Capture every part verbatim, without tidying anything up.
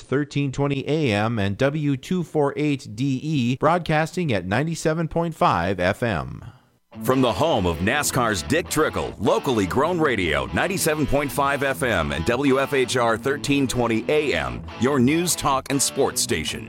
thirteen twenty A M and W two forty-eight D E, broadcasting at ninety-seven point five F M. From the home of NASCAR's Dick Trickle, locally grown radio, ninety-seven point five F M and W F H R thirteen twenty A M, your news, talk, and sports station.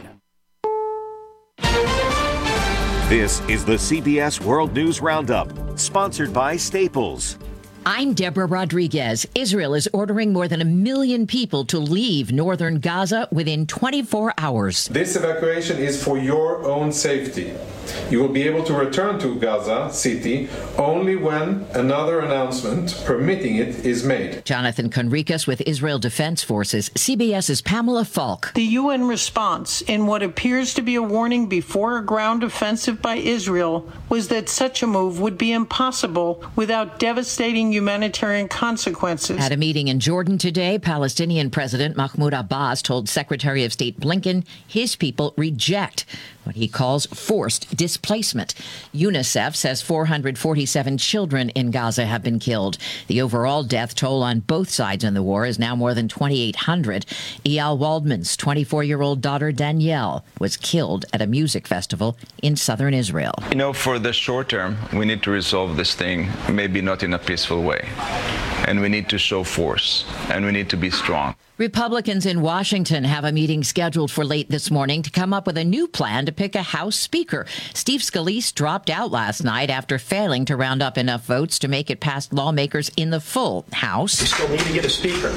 This is the C B S World News Roundup, sponsored by Staples. I'm Deborah Rodriguez. Israel is ordering more than a million people to leave northern Gaza within twenty-four hours. This evacuation is for your own safety. You will be able to return to Gaza City only when another announcement permitting it is made. Jonathan Conricus with Israel Defense Forces, CBS's Pamela Falk. The U N response in what appears to be a warning before a ground offensive by Israel was that such a move would be impossible without devastating humanitarian consequences. At a meeting in Jordan today, Palestinian President Mahmoud Abbas told Secretary of State Blinken his people reject what he calls forced displacement. UNICEF says four hundred forty-seven children in Gaza have been killed. The overall death toll on both sides in the war is now more than twenty-eight hundred. Eyal Waldman's twenty-four-year-old daughter Danielle was killed at a music festival in southern Israel. You know, for the short term, we need to resolve this thing, maybe not in a peaceful way. And we need to show force, and we need to be strong. Republicans in Washington have a meeting scheduled for late this morning to come up with a new plan to pick a House Speaker. Steve Scalise dropped out last night after failing to round up enough votes to make it past lawmakers in the full House. We still need to get a Speaker.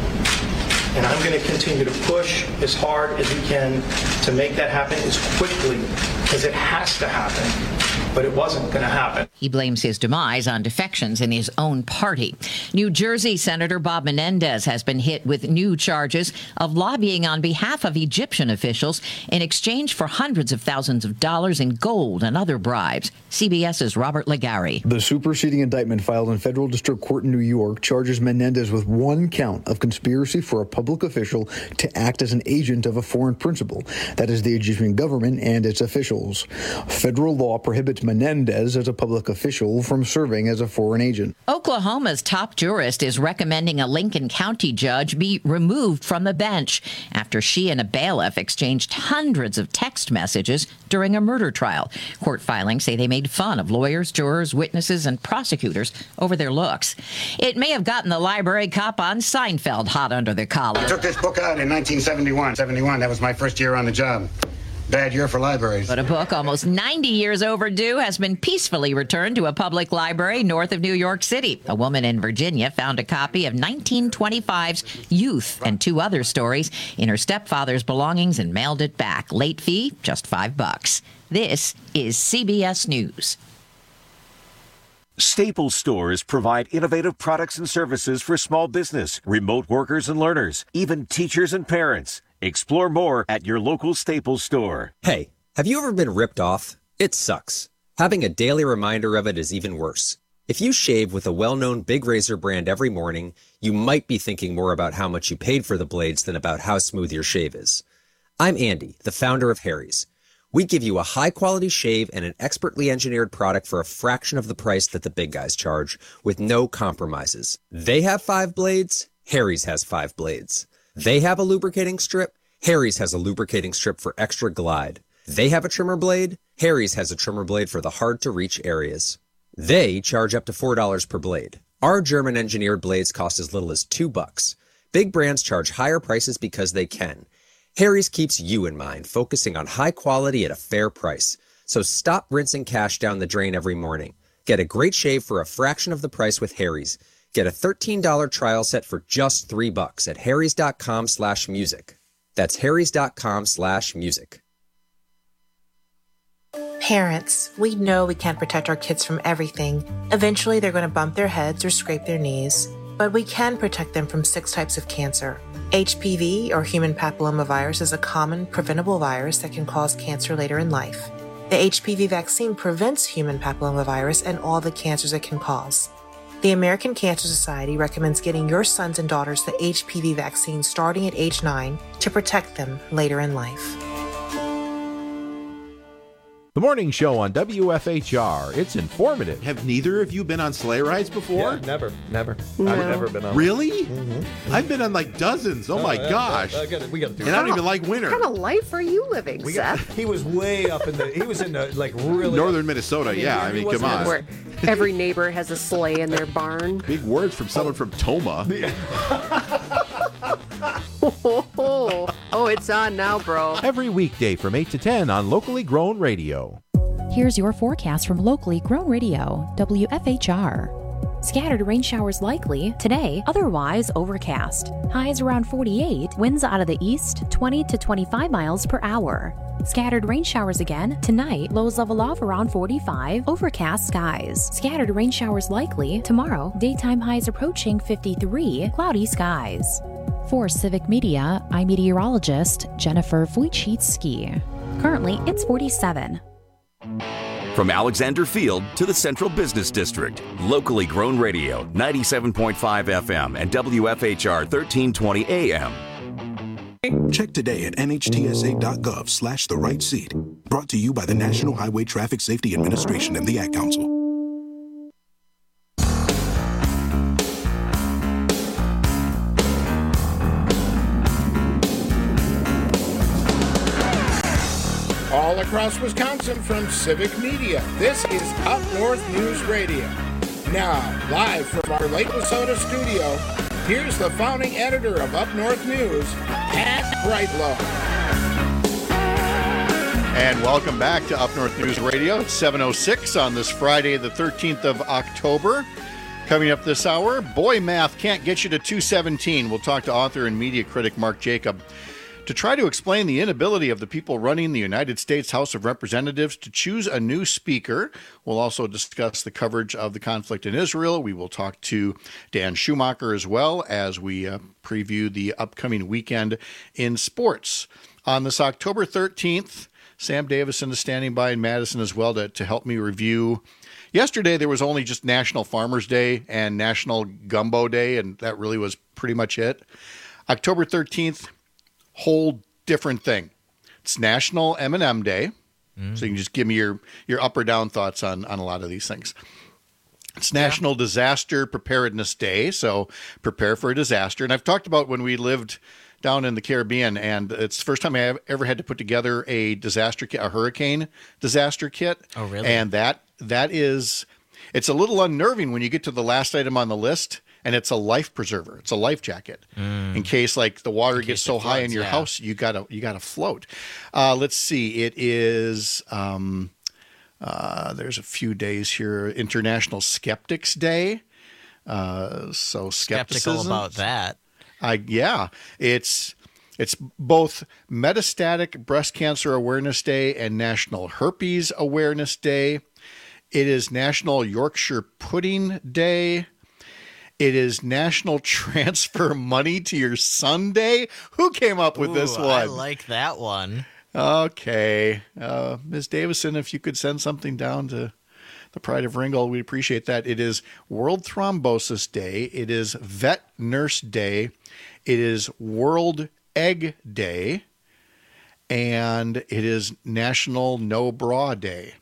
And I'm going to continue to push as hard as we can to make that happen as quickly as it has to happen. But it wasn't going to happen. He blames his demise on defections in his own party. New Jersey Senator Bob Menendez has been hit with new charges of lobbying on behalf of Egyptian officials in exchange for hundreds of thousands of dollars in gold and other bribes. CBS's Robert Legari. The superseding indictment filed in federal district court in New York charges Menendez with one count of conspiracy for a public official to act as an agent of a foreign principal, that is the Egyptian government and its officials. Federal law prohibits Menendez as a public official from serving as a foreign agent. Oklahoma's top jurist is recommending a Lincoln County judge be removed from the bench after she and a bailiff exchanged hundreds of text messages during a murder trial. Court filings say they made fun of lawyers, jurors, witnesses, and prosecutors over their looks. It may have gotten the library cop on Seinfeld hot under the collar. I took this book out in nineteen seventy-one. seventy-one, that was my first year on the job. Bad year for libraries. But a book almost ninety years overdue has been peacefully returned to a public library north of New York City. A woman in Virginia found a copy of nineteen twenty-five's Youth and two other stories in her stepfather's belongings and mailed it back. Late fee, just five bucks. This is C B S News. Staples stores provide innovative products and services for small business, remote workers and learners, even teachers and parents. Explore more at your local Staples store. Hey, have you ever been ripped off? It sucks. Having a daily reminder of it is even worse. If you shave with a well-known big razor brand every morning, you might be thinking more about how much you paid for the blades than about how smooth your shave is. I'm Andy, the founder of Harry's. We give you a high-quality shave and an expertly engineered product for a fraction of the price that the big guys charge, with no compromises. They have five blades, Harry's has five blades. They have a lubricating strip, Harry's has a lubricating strip for extra glide. They have a trimmer blade, Harry's has a trimmer blade for the hard-to-reach areas. They charge up to four dollars per blade. Our German-engineered blades cost as little as two bucks. Big brands charge higher prices because they can. Harry's keeps you in mind, focusing on high quality at a fair price. So stop rinsing cash down the drain every morning. Get a great shave for a fraction of the price with Harry's. Get a thirteen dollars trial set for just three bucks at harrys.com slash music. That's harrys.com slash music. Parents, we know we can't protect our kids from everything. Eventually, they're going to bump their heads or scrape their knees. But we can protect them from six types of cancer. H P V, or human papillomavirus, is a common preventable virus that can cause cancer later in life. The H P V vaccine prevents human papillomavirus and all the cancers it can cause. The American Cancer Society recommends getting your sons and daughters the H P V vaccine starting at age nine to protect them later in life. The morning show on W F H R. It's informative. Have neither of you been on sleigh rides before? Yeah, never, never. No. I've never been on. Really? Mm-hmm. I've been on like dozens. Oh, Oh, my yeah, gosh. yeah, I gotta- we got to do And it. I don't even like winter. What kind of life are you living, We Seth? got, he was way up in the. He was in the like really Northern Minnesota, yeah. I mean, come on. Where every neighbor has a sleigh in their barn. Big words from someone from Toma. Oh, oh, it's on now, bro. Every weekday from eight to ten on Locally Grown Radio. Here's your forecast from Locally Grown Radio, W F H R. Scattered rain showers likely today, otherwise overcast. Highs around forty-eight, winds out of the east, twenty to twenty-five miles per hour. Scattered rain showers again tonight, lows level off around forty-five, overcast skies. Scattered rain showers likely tomorrow, daytime highs approaching fifty-three, cloudy skies. For Civic Media, I'm meteorologist Jennifer Wojcicki. Currently, it's forty-seven. From Alexander Field to the Central Business District, locally grown radio, ninety-seven point five F M and W F H R thirteen twenty A M. Check today at N H T S A dot gov slash the right seat. Brought to you by the National Highway Traffic Safety Administration and the Ad Council. All across Wisconsin from Civic Media, this is Up North News Radio. Now, live from our Lake Wissota studio, here's the founding editor of Up North News, Pat Brightlow. And welcome back to Up North News Radio. It's seven oh six on this Friday, the thirteenth of October. Coming up this hour, boy math can't get you to two seventeen. We'll talk to author and media critic Mark Jacob to try to explain the inability of the people running the United States House of Representatives to choose a new speaker. We'll also discuss the coverage of the conflict in Israel. We will talk to Dan Schumacher as well as we uh, preview the upcoming weekend in sports. On this October thirteenth, Sam Davison is standing by in Madison as well to, to help me review. Yesterday, there was only just National Farmers Day and National Gumbo Day, and that really was pretty much it. October thirteenth, whole different thing. It's National M and M Day, mm. so you can just give me your, your up or down thoughts on, on a lot of these things. It's National yeah. Disaster Preparedness Day, so prepare for a disaster. And I've talked about when we lived down in the Caribbean, and it's the first time I ever had to put together a disaster kit, a hurricane disaster kit. Oh, really? And that that is, it's a little unnerving when you get to the last item on the list, and it's a life preserver. It's a life jacket mm. in case like the water gets so high floods, in your yeah. house, you gotta you gotta float. Uh, let's see, it is. Um, uh, there's a few days here. International Skeptics Day. Uh, so skeptical about that. I yeah, it's it's both Metastatic Breast Cancer Awareness Day and National Herpes Awareness Day. It is National Yorkshire Pudding Day. It is National Transfer Money to Your Son Day. Who came up with Ooh, this one? I like that one. Okay. Uh, Miz Davison, if you could send something down to the Pride of Ringgold, we'd appreciate that. It is World Thrombosis Day. It is Vet Nurse Day. It is World Egg Day. And it is National No Bra Day.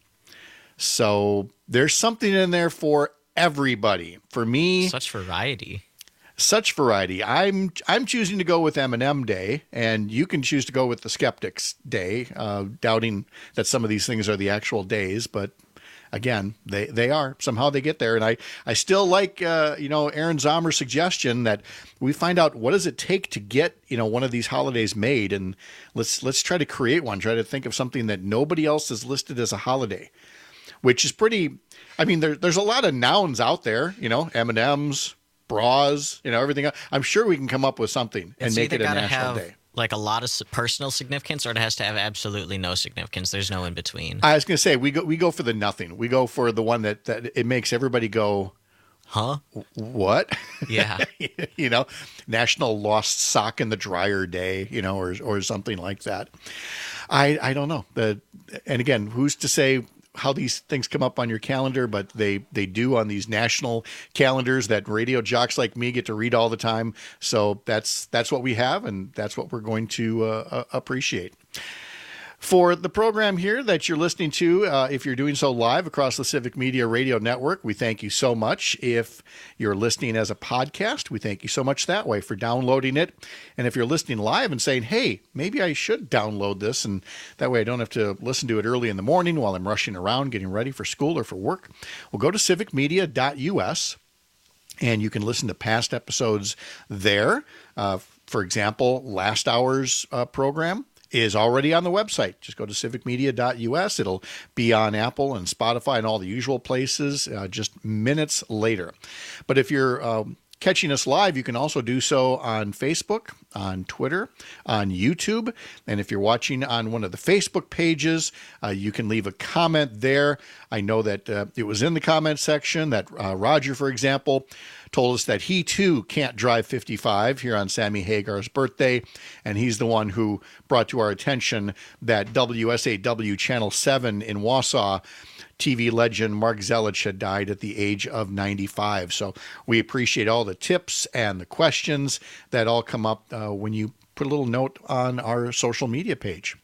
So there's something in there for everybody. For me, such variety. Such variety. I'm I'm choosing to go with M and M Day, and you can choose to go with the Skeptics Day, uh, doubting that some of these things are the actual days, but again, they, they are. Somehow they get there. And I, I still like, uh, you know, Aaron Zomer's suggestion that we find out what does it take to get, you know, one of these holidays made. And let's let's try to create one, try to think of something that nobody else has listed as a holiday, which is pretty, I mean, there, there's a lot of nouns out there, you know, M and M's, bras, you know, everything else. I'm sure we can come up with something and it's make it a national have, day. Like a lot of personal significance, or it has to have absolutely no significance. There's no in between. I was going to say we go we go for the nothing. We go for the one that, that it makes everybody go, huh? What? Yeah. You know, National Lost Sock in the Dryer Day, you know, or or something like that. I I don't know. The and again, who's to say how these things come up on your calendar, but they, they do on these national calendars that radio jocks like me get to read all the time. So that's that's what we have, and that's what we're going to uh, appreciate. For the program here that you're listening to, uh, if you're doing so live across the Civic Media Radio Network, we thank you so much. If you're listening as a podcast, we thank you so much that way for downloading it. And if you're listening live and saying, hey, maybe I should download this, and that way I don't have to listen to it early in the morning while I'm rushing around getting ready for school or for work, well, go to civic media dot U S and you can listen to past episodes there. Uh, for example, last hour's uh, program is already on the website. Just go to civic media dot U S. It'll be on Apple and Spotify and all the usual places uh, just minutes later. But if you're um, catching us live, you can also do so on Facebook, on Twitter, on YouTube. And if you're watching on one of the Facebook pages, uh, you can leave a comment there. I know that uh, it was in the comment section that uh, Roger, for example, told us that he too can't drive fifty-five here on Sammy Hagar's birthday. And he's the one who brought to our attention that W S A W Channel seven in Wausau T V legend Mark Zelich had died at the age of ninety-five. So we appreciate all the tips and the questions that all come up uh, when you put a little note on our social media page.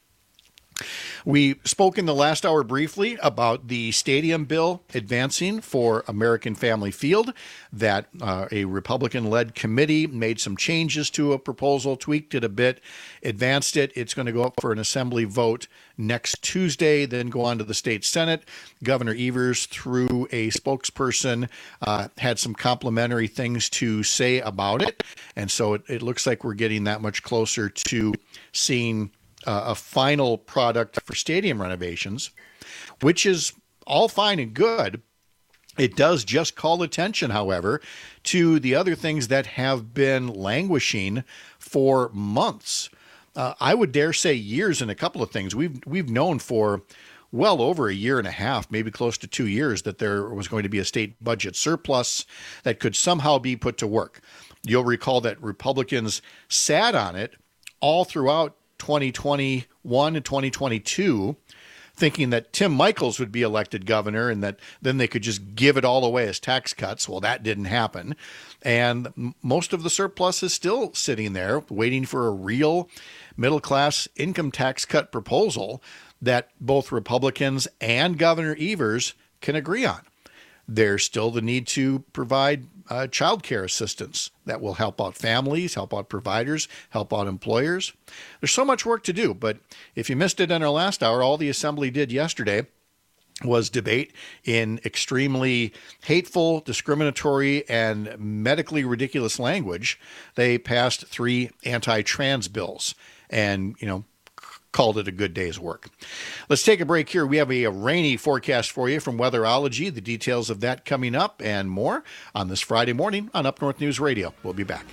We spoke in the last hour briefly about the stadium bill advancing for American Family Field, that uh, a Republican-led committee made some changes to a proposal, tweaked it a bit, advanced it. It's going to go up for an assembly vote next Tuesday, then go on to the state Senate. Governor Evers, through a spokesperson, uh, had some complimentary things to say about it. And so it, it looks like we're getting that much closer to seeing Uh, a final product for stadium renovations, which is all fine and good. It does just call attention, however, to the other things that have been languishing for months. Uh, I would dare say years in a couple of things. We've we've known for well over a year and a half, maybe close to two years, that there was going to be a state budget surplus that could somehow be put to work. You'll recall that Republicans sat on it all throughout twenty twenty-one and twenty twenty-two, thinking that Tim Michels would be elected governor and that then they could just give it all away as tax cuts. Well, that didn't happen. And most of the surplus is still sitting there waiting for a real middle-class income tax cut proposal that both Republicans and Governor Evers can agree on. There's still the need to provide uh, child care assistance that will help out families, help out providers, help out employers. There's so much work to do, but if you missed it in our last hour, all the Assembly did yesterday was debate in extremely hateful, discriminatory, and medically ridiculous language. They passed three anti-trans bills and, you know, called it a good day's work. Let's take a break here. We have a, a rainy forecast for you from Weatherology. The details of that coming up and more on this Friday morning on Up North News Radio. We'll be back.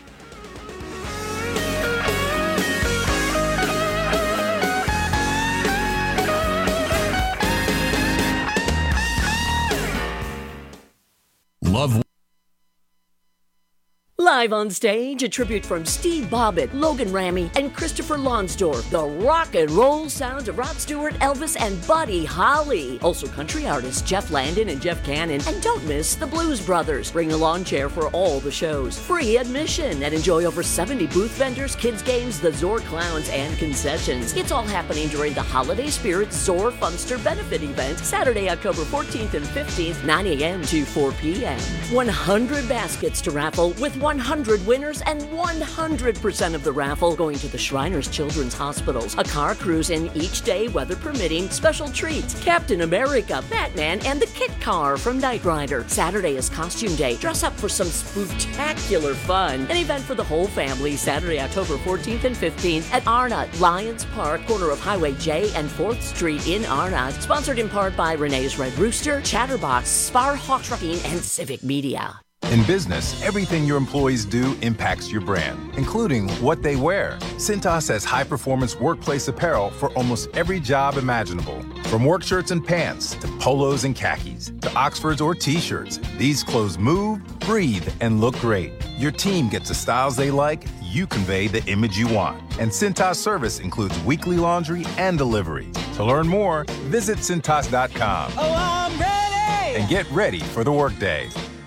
Love. Live on stage, a tribute from Steve Bobbitt, Logan Ramey, and Christopher Lonsdorf. The rock and roll sounds of Rod Stewart, Elvis, and Buddy Holly. Also country artists Jeff Landon and Jeff Cannon. And don't miss the Blues Brothers. Bring a lawn chair for all the shows. Free admission, and enjoy over seventy booth vendors, kids games, the Zor Clowns, and concessions. It's all happening during the Holiday Spirit Zor Funster Benefit Event, Saturday, October fourteenth and fifteenth, nine a.m. to four p.m. one hundred baskets to raffle with one hundred winners, and one hundred percent of the raffle going to the Shriners Children's Hospitals. A car cruise in each day, weather permitting. Special treats: Captain America, Batman, and the Kit Car from Knight Rider. Saturday is costume day. Dress up for some spectacular fun. An event for the whole family, Saturday, October fourteenth and fifteenth at Arnott Lions Park, corner of Highway J and fourth Street in Arnott. Sponsored in part by Renee's Red Rooster, Chatterbox, Spar Hawk Trucking, and Civic Media. In business, everything your employees do impacts your brand, including what they wear. Cintas has high-performance workplace apparel for almost every job imaginable. From work shirts and pants, to polos and khakis, to Oxfords or T-shirts, these clothes move, breathe, and look great. Your team gets the styles they like, you convey the image you want. And Cintas service includes weekly laundry and delivery. To learn more, visit Cintas dot com. Oh, I'm ready! And get ready for the workday.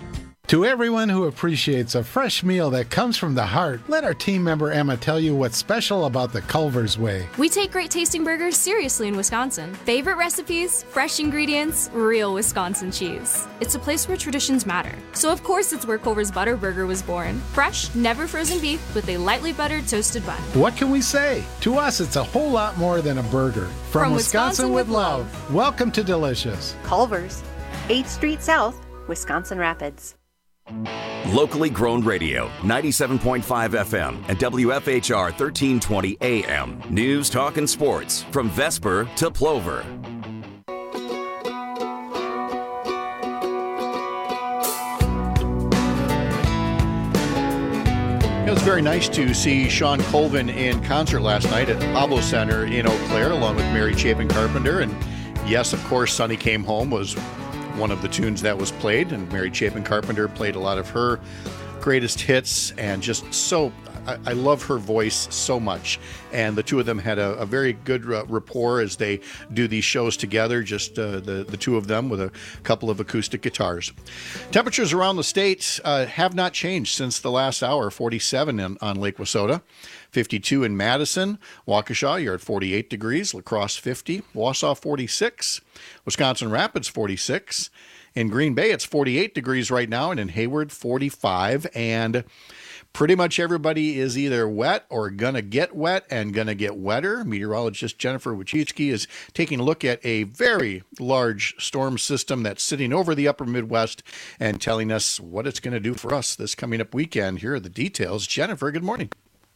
To everyone who appreciates a fresh meal that comes from the heart, let our team member Emma tell you what's special about the Culver's Way. We take great tasting burgers seriously in Wisconsin. Favorite recipes, fresh ingredients, real Wisconsin cheese. It's a place where traditions matter. So of course it's where Culver's Butter Burger was born. Fresh, never frozen beef with a lightly buttered toasted bun. What can we say? To us, it's a whole lot more than a burger. From, From Wisconsin, Wisconsin with with love. love. Welcome to Delicious. Culver's, eighth Street South, Wisconsin Rapids. Locally grown radio, ninety-seven point five F M and W F H R thirteen twenty A M. News, talk, and sports from Vesper to Plover. It was very nice to see Sean Colvin in concert last night at Pablo Center in Eau Claire, along with Mary Chapin Carpenter. And yes, of course, Sonny Came Home was one of the tunes that was played, and Mary Chapin Carpenter played a lot of her greatest hits, and just so I, I love her voice so much. And the two of them had a, a very good uh, rapport as they do these shows together, just uh, the, the two of them with a couple of acoustic guitars. Temperatures around the state uh, have not changed since the last hour. forty-seven in, on Lake Wissota, fifty-two in Madison, Waukesha, you're at forty-eight degrees, La Crosse fifty, Wausau forty-six, Wisconsin Rapids forty-six, in Green Bay it's forty-eight degrees right now, and in Hayward forty-five, and pretty much everybody is either wet or gonna get wet and gonna get wetter. Meteorologist Jennifer Wojcicki is taking a look at a very large storm system that's sitting over the upper Midwest and telling us what it's going to do for us this coming up weekend. Here are the details. Jennifer, good morning.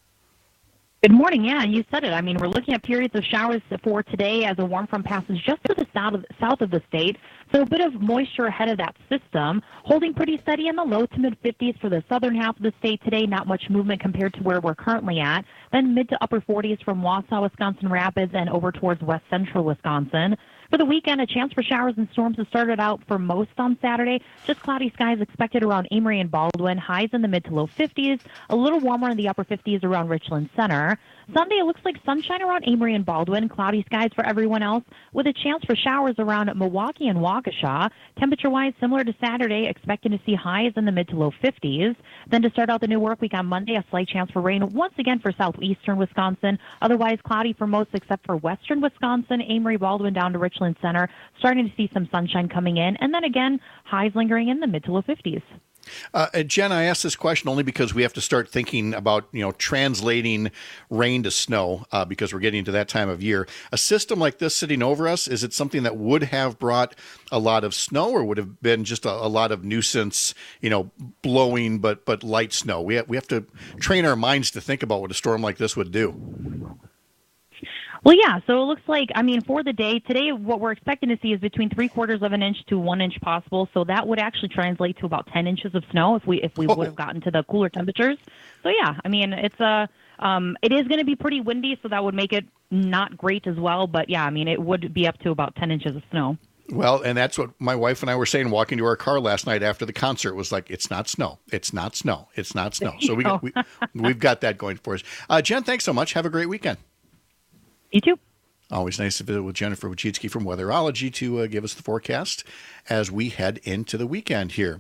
Good morning. Yeah, you said it. I mean, we're looking at periods of showers for today as a warm front passes just to the south of, south of the state. So a bit of moisture ahead of that system, holding pretty steady in the low to mid fifties for the southern half of the state today. Not much movement compared to where we're currently at. Then mid to upper forties from Wausau, Wisconsin Rapids, and over towards west central Wisconsin. For the weekend, a chance for showers and storms has started out for most on Saturday. Just cloudy skies expected around Amory and Baldwin. Highs in the mid to low fifties. A little warmer in the upper fifties around Richland Center. Sunday, it looks like sunshine around Amory and Baldwin. Cloudy skies for everyone else with a chance for showers around Milwaukee and Waukesha. Temperature-wise, similar to Saturday, expecting to see highs in the mid to low fifties. Then to start out the new work week on Monday, a slight chance for rain once again for southeastern Wisconsin. Otherwise, cloudy for most except for western Wisconsin, Amory, Baldwin down to Richland Center. Starting to see some sunshine coming in. And then again, highs lingering in the mid to low fifties. Uh, Jen, I asked this question only because we have to start thinking about, you know, translating rain to snow uh, because we're getting to that time of year. A system like this sitting over us, is it something that would have brought a lot of snow, or would have been just a, a lot of nuisance, you know, blowing but but light snow? We have, we have to train our minds to think about what a storm like this would do. Well, yeah, so it looks like, I mean, for the day, today what we're expecting to see is between three quarters of an inch to one inch possible. So that would actually translate to about ten inches of snow if we if we oh. would have gotten to the cooler temperatures. So, yeah, I mean, it's a, um, it is going to be pretty windy, so that would make it not great as well. But, yeah, I mean, it would be up to about ten inches of snow. Well, and that's what my wife and I were saying walking to our car last night after the concert was like, it's not snow. It's not snow. It's not snow. So we, we, we've got that going for us. Uh, Jen, thanks so much. Have a great weekend. You too. Always nice to visit with Jennifer Wojcicki from Weatherology to uh, give us the forecast as we head into the weekend here.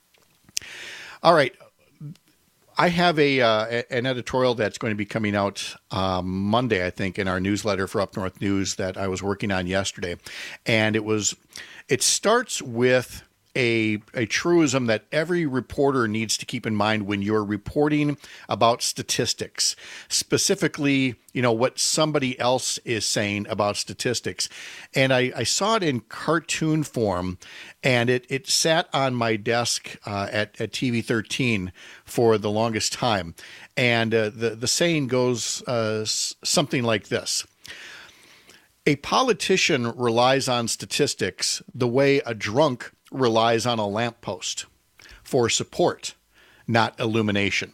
All right. I have a uh, an editorial that's going to be coming out um, Monday, I think, in our newsletter for Up North News that I was working on yesterday. And it was, it starts with A, a truism that every reporter needs to keep in mind when you're reporting about statistics, specifically, you know, what somebody else is saying about statistics. And I, I saw it in cartoon form, and it, it sat on my desk uh, at, at T V thirteen for the longest time. And uh, the, the saying goes uh, something like this. A politician relies on statistics the way a drunk relies on a lamppost for support, not illumination.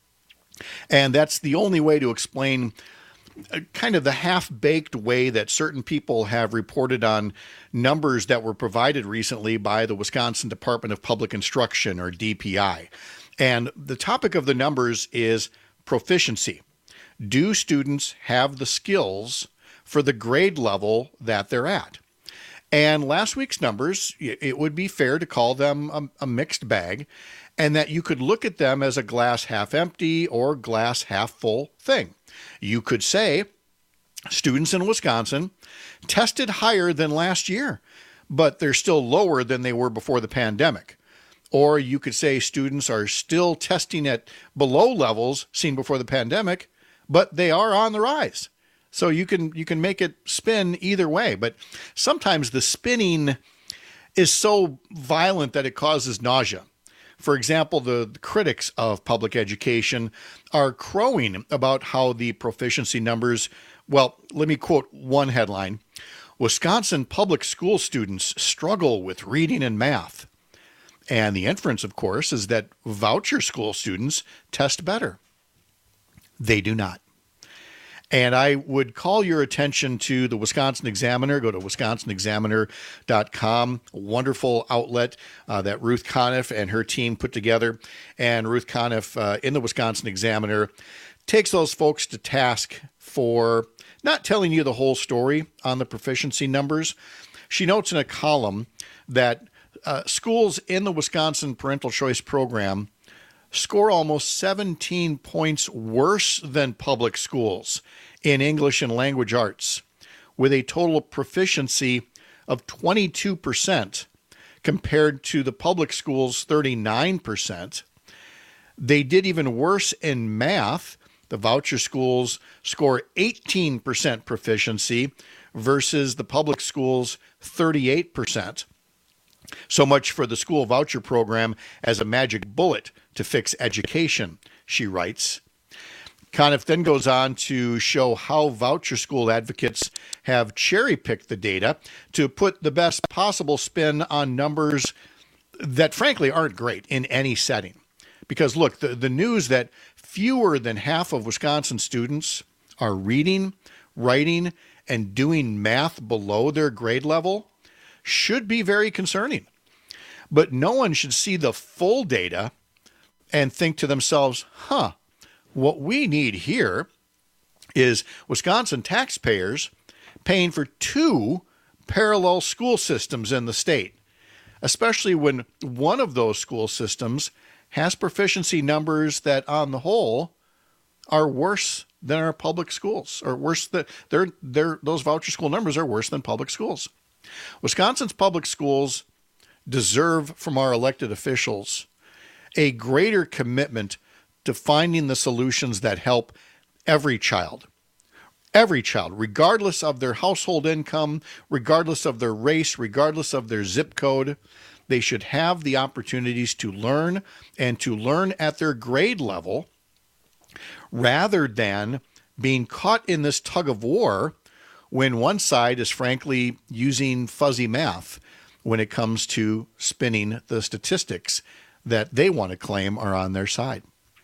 And that's the only way to explain kind of the half-baked way that certain people have reported on numbers that were provided recently by the Wisconsin Department of Public Instruction, or D P I. And the topic of the numbers is proficiency. Do students have the skills for the grade level that they're at? And last week's numbers, it would be fair to call them a, a mixed bag. and that you could look at them as a glass half empty or glass half full thing. You could say students in Wisconsin tested higher than last year, but they're still lower than they were before the pandemic. Or you could say students are still testing at below levels seen before the pandemic, but they are on the rise. So you can you can make it spin either way. But sometimes the spinning is so violent that it causes nausea. For example, the, the critics of public education are crowing about how the proficiency numbers, well, let me quote one headline. Wisconsin public school students struggle with reading and math. And the inference, of course, is that voucher school students test better. They do not. And I would call your attention to the Wisconsin Examiner. Go to wisconsin examiner dot com, a wonderful outlet uh, that Ruth Conniff and her team put together. And Ruth Conniff uh, in the Wisconsin Examiner takes those folks to task for not telling you the whole story on the proficiency numbers. She notes in a column that uh, schools in the Wisconsin Parental Choice Program score almost seventeen points worse than public schools in English and language arts, with a total proficiency of twenty-two percent compared to the public schools' thirty-nine percent. They did even worse in math. The voucher schools score eighteen percent proficiency versus the public schools' thirty-eight percent. So much for the school voucher program as a magic bullet to fix education, she writes. Conniff then goes on to show how voucher school advocates have cherry-picked the data to put the best possible spin on numbers that frankly aren't great in any setting. Because look, the, the news that fewer than half of Wisconsin students are reading, writing, and doing math below their grade level should be very concerning. But no one should see the full data and think to themselves, huh, what we need here is Wisconsin taxpayers paying for two parallel school systems in the state, especially when one of those school systems has proficiency numbers that on the whole are worse than our public schools, or worse than they're, they're, those voucher school numbers are worse than public schools. Wisconsin's public schools deserve from our elected officials a greater commitment to finding the solutions that help every child. Every child, regardless of their household income, regardless of their race, regardless of their zip code, they should have the opportunities to learn and to learn at their grade level rather than being caught in this tug of war when one side is frankly using fuzzy math when it comes to spinning the statistics that they want to claim are on their side.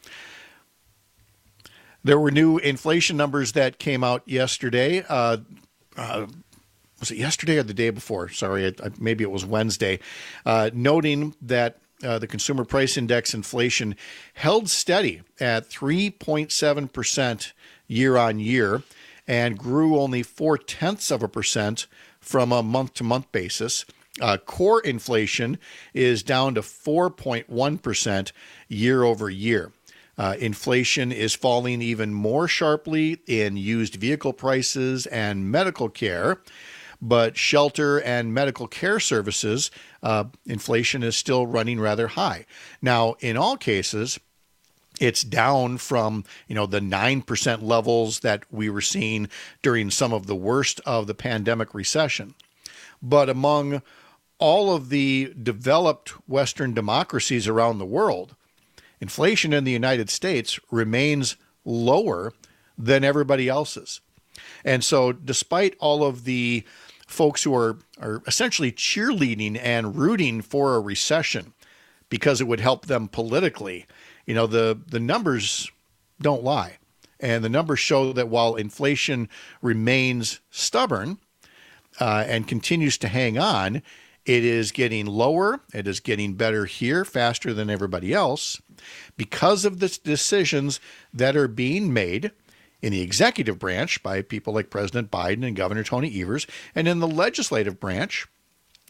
There were new inflation numbers that came out yesterday. Uh, uh, was it yesterday or the day before? Sorry, I, I, maybe it was Wednesday. Uh, noting that uh, the Consumer Price Index inflation held steady at three point seven percent year on year and grew only four tenths of a percent from a month-to-month basis. Uh, core inflation is down to four point one percent year over year. Uh, inflation is falling even more sharply in used vehicle prices and medical care, but shelter and medical care services, uh, inflation is still running rather high. Now, in all cases, it's down from, you know, the nine percent levels that we were seeing during some of the worst of the pandemic recession. But among all of the developed Western democracies around the world, inflation in the United States remains lower than everybody else's. And so despite all of the folks who are, are essentially cheerleading and rooting for a recession because it would help them politically, you know, the, the numbers don't lie. And the numbers show that while inflation remains stubborn uh, and continues to hang on, it is getting lower. It is getting better here faster than everybody else because of the decisions that are being made in the executive branch by people like President Biden and Governor Tony Evers, and in the legislative branch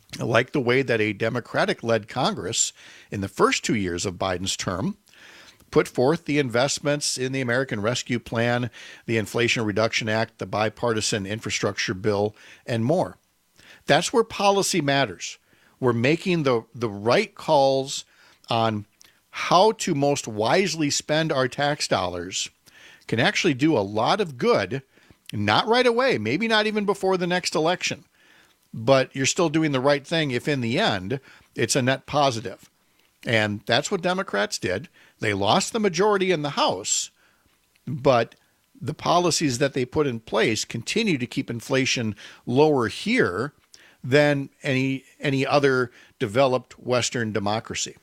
like the way that a Democratic-led Congress in the first two years of Biden's term put forth the investments in the American Rescue Plan, the Inflation Reduction Act, the bipartisan infrastructure bill, and more. That's where policy matters. We're making the, the right calls on how to most wisely spend our tax dollars can actually do a lot of good, not right away, maybe not even before the next election, but you're still doing the right thing if in the end it's a net positive. And that's what Democrats did. They lost the majority in the House, but the policies that they put in place continue to keep inflation lower here than any any other developed Western democracy.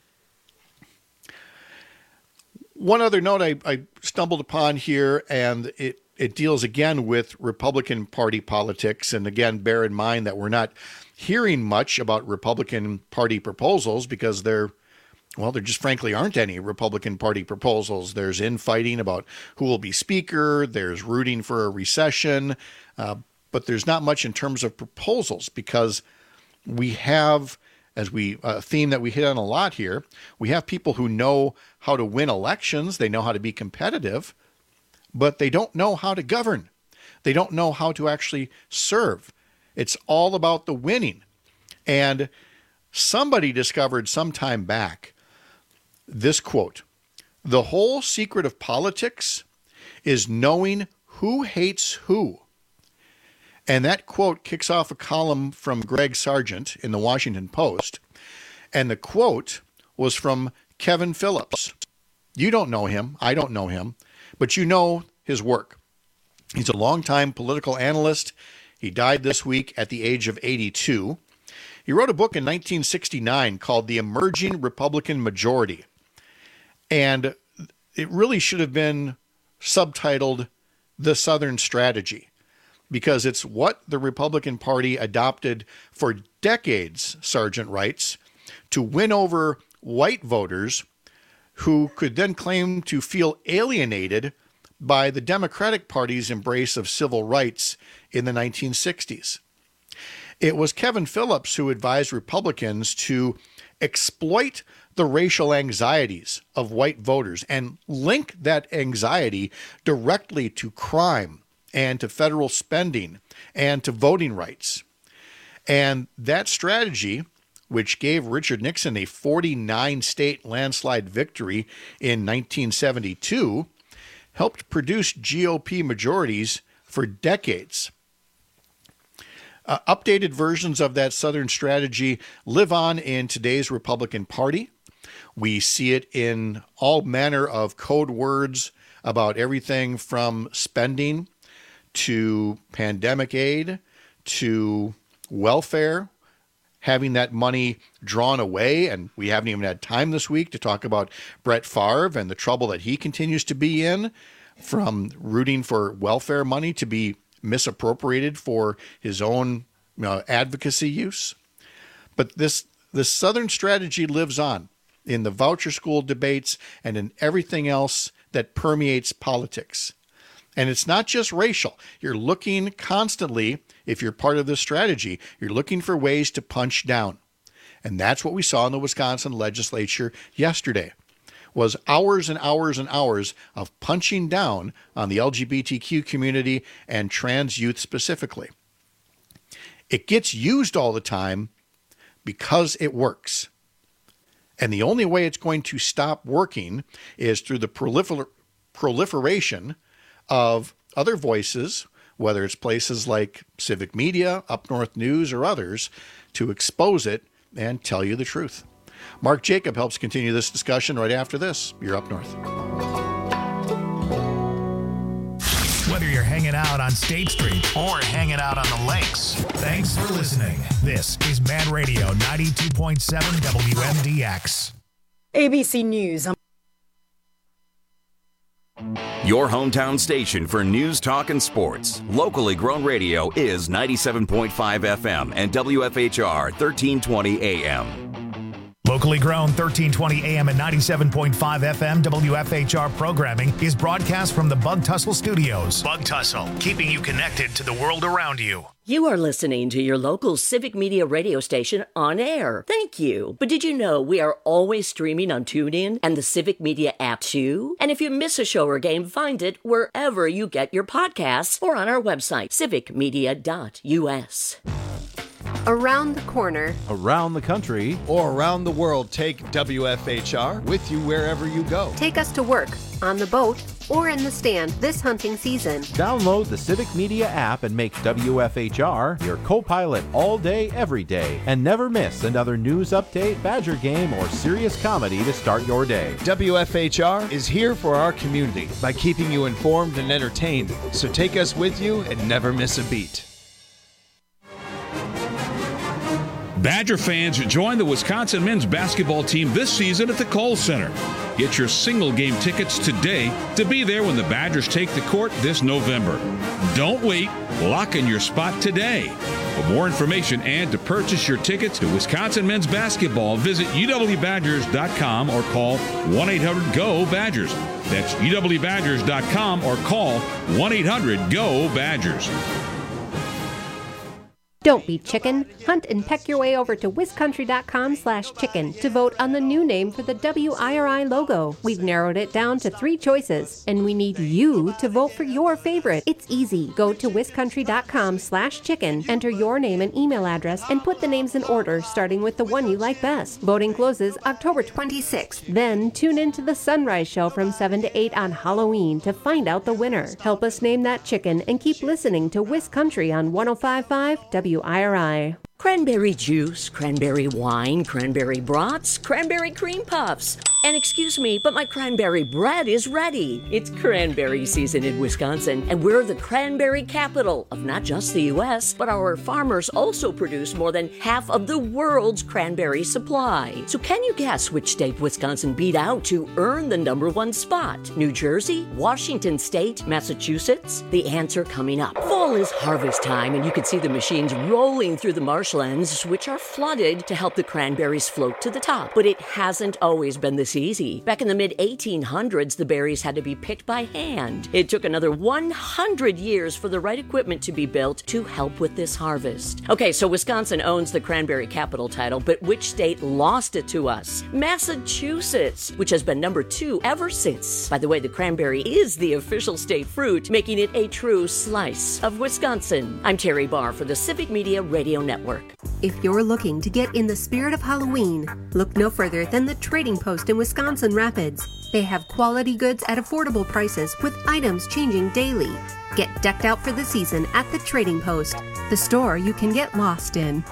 One other note I, I stumbled upon here, and it, it deals again with Republican Party politics. And again, bear in mind that we're not hearing much about Republican Party proposals because there, well, there just frankly aren't any Republican Party proposals. There's infighting about who will be Speaker. There's rooting for a recession. Uh, but there's not much in terms of proposals because we have, as we a theme that we hit on a lot here, we have people who know how to win elections. They know how to be competitive, but they don't know how to govern. They don't know how to actually serve. It's all about the winning. And somebody discovered some time back this quote: "The whole secret of politics is knowing who hates who." And that quote kicks off a column from Greg Sargent in the Washington Post. And the quote was from Kevin Phillips. You don't know him. I don't know him. But you know his work. He's a longtime political analyst. He died this week at the age of eighty-two. He wrote a book in nineteen sixty-nine called The Emerging Republican Majority. And it really should have been subtitled The Southern Strategy, because it's what the Republican Party adopted for decades, Sargent writes, to win over white voters who could then claim to feel alienated by the Democratic Party's embrace of civil rights in the nineteen sixties. It was Kevin Phillips who advised Republicans to exploit the racial anxieties of white voters and link that anxiety directly to crime and to federal spending and to voting rights. And that strategy, which gave Richard Nixon a forty-nine state landslide victory in nineteen seventy-two, helped produce G O P majorities for decades. Uh, updated versions of that Southern strategy live on in today's Republican Party. We see it in all manner of code words about everything from spending to pandemic aid to welfare, having that money drawn away. And we haven't even had time this week to talk about Brett Favre and the trouble that he continues to be in, from rooting for welfare money to be misappropriated for his own you know, advocacy use. But this, this Southern strategy lives on in the voucher school debates and in everything else that permeates politics. And it's not just racial. You're looking constantly, if you're part of this strategy, you're looking for ways to punch down. And that's what we saw in the Wisconsin legislature yesterday, was hours and hours and hours of punching down on the L G B T Q community and trans youth specifically. It gets used all the time because it works. And the only way it's going to stop working is through the prolifer- proliferation of other voices, whether it's places like Civic Media, Up North News, or others, to expose it and tell you the truth. Mark Jacob helps continue this discussion right after this. You're Up North. Whether you're hanging out on State Street or hanging out on the lakes, thanks for listening. This is Man Radio ninety-two point seven W M D X. A B C News. Your hometown station for news, talk, and sports. Locally grown radio is ninety-seven point five F M and W F H R thirteen twenty A M. Local Locally grown thirteen twenty A M and ninety-seven point five F M W F H R programming is broadcast from the Bug Tussle Studios. Bug Tussle, keeping you connected to the world around you. You are listening to your local Civic Media radio station on air. Thank you. But did you know we are always streaming on TuneIn and the Civic Media app too? And if you miss a show or game, find it wherever you get your podcasts or on our website, civic media dot U S. Around the corner, around the country, or around the world, take W F H R with you wherever you go. Take us to work, on the boat, or in the stand this hunting season. Download the Civic Media app and make W F H R your co-pilot all day, every day. And never miss another news update, Badger game, or serious comedy to start your day. W F H R is here for our community by keeping you informed and entertained. So take us with you and never miss a beat. Badger fans, join the Wisconsin men's basketball team this season at the Kohl Center. Get your single game tickets today to be there when the Badgers take the court this November. Don't wait. Lock in your spot today. For more information and to purchase your tickets to Wisconsin men's basketball, visit U W Badgers dot com or call one eight hundred G O Badgers. That's U W Badgers dot com or call one eight hundred G O Badgers. Don't be chicken. Hunt and peck your way over to wiscountry dot com slash chicken to vote on the new name for the W I R I logo. We've narrowed it down to three choices, and we need you to vote for your favorite. It's easy. Go to wiscountry dot com slash chicken, enter your name and email address, and put the names in order, starting with the one you like best. Voting closes October twenty-sixth. Then tune in to the Sunrise Show from seven to eight on Halloween to find out the winner. Help us name that chicken and keep listening to Wiscountry on one oh five point five W I R I. Cranberry juice, cranberry wine, cranberry brats, cranberry cream puffs. And excuse me, but my cranberry bread is ready. It's cranberry season in Wisconsin, and we're the cranberry capital of not just the U S, but our farmers also produce more than half of the world's cranberry supply. So can you guess which state Wisconsin beat out to earn the number one spot? New Jersey, Washington State, Massachusetts? The answer coming up. Fall is harvest time, and you can see the machines rolling through the marshlands, which are flooded to help the cranberries float to the top. But it hasn't always been this easy. Back in the mid eighteen hundreds, the berries had to be picked by hand. It took another one hundred years for the right equipment to be built to help with this harvest. Okay, so Wisconsin owns the cranberry capital title, but which state lost it to us? Massachusetts, which has been number two ever since. By the way, the cranberry is the official state fruit, making it a true slice of Wisconsin. I'm Terry Barr for the Civic Media Radio Network. If you're looking to get in the spirit of Halloween, look no further than the Trading Post in Wisconsin Rapids. They have quality goods at affordable prices with items changing daily. Get decked out for the season at the Trading Post, the store you can get lost in.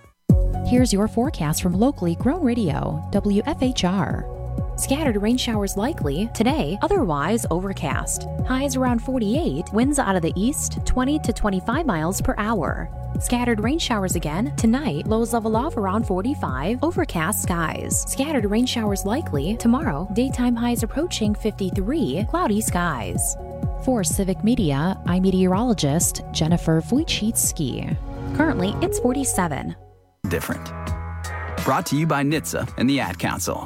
Here's your forecast from locally grown radio, W F H R. Scattered rain showers likely today, otherwise overcast. Highs around forty-eight, winds out of the east twenty to twenty-five miles per hour. Scattered rain showers again tonight, lows level off around forty-five, overcast skies. Scattered rain showers likely tomorrow, daytime highs approaching fifty-three, cloudy skies. For Civic Media, I'm meteorologist Jennifer Wojcicki. Currently, it's forty-seven. Different. Brought to you by N H T S A and the Ad Council.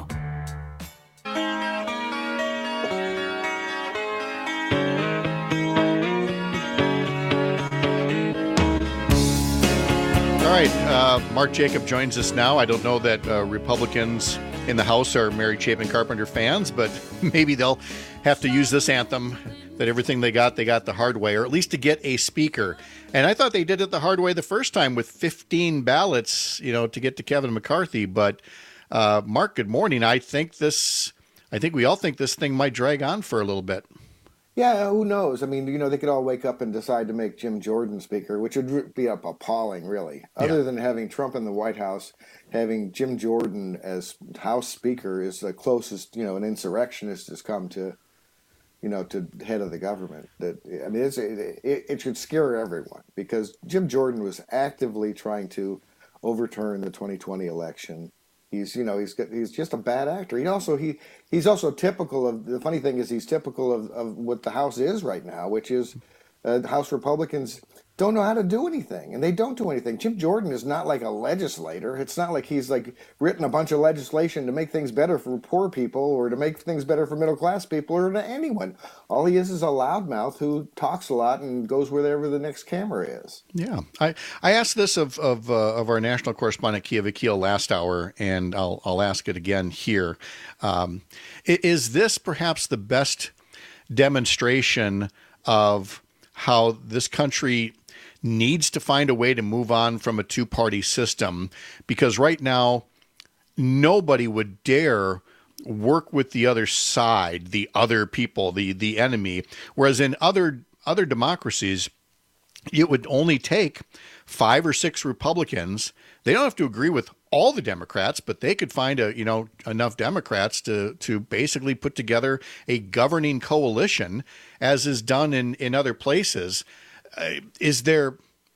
All right, uh, Mark Jacob joins us now. I don't know that uh, Republicans in the House are Mary Chapin Carpenter fans, but maybe they'll have to use this anthem that everything they got, they got the hard way, or at least to get a speaker. And I thought they did it the hard way the first time with fifteen ballots, you know, to get to Kevin McCarthy. But uh, Mark, good morning. I think this, I think we all think this thing might drag on for a little bit. Yeah, who knows? I mean, you know, they could all wake up and decide to make Jim Jordan speaker, which would be appalling, really. Other yeah. than having Trump in the White House, having Jim Jordan as House Speaker is the closest, you know, an insurrectionist has come to, you know, to head of the government. That I mean, it's, it, it should scare everyone because Jim Jordan was actively trying to overturn the twenty twenty election. He's, you know, he's he's just a bad actor. He also he he's also typical of the funny thing is he's typical of, of what the House is right now, which is uh, House Republicans don't know how to do anything, and they don't do anything. Jim Jordan is not like a legislator. It's not like he's like written a bunch of legislation to make things better for poor people or to make things better for middle class people or to anyone. All he is is a loudmouth who talks a lot and goes wherever the next camera is. Yeah, I, I asked this of of, uh, of our national correspondent Kia Vakil last hour, and I'll I'll ask it again here. Um, is this perhaps the best demonstration of how this country needs to find a way to move on from a two-party system? Because right now, nobody would dare work with the other side, the other people, the the enemy. Whereas in other other democracies, it would only take five or six Republicans. They don't have to agree with all the Democrats, but they could find a you know enough Democrats to to basically put together a governing coalition, as is done in in other places. Uh, is there?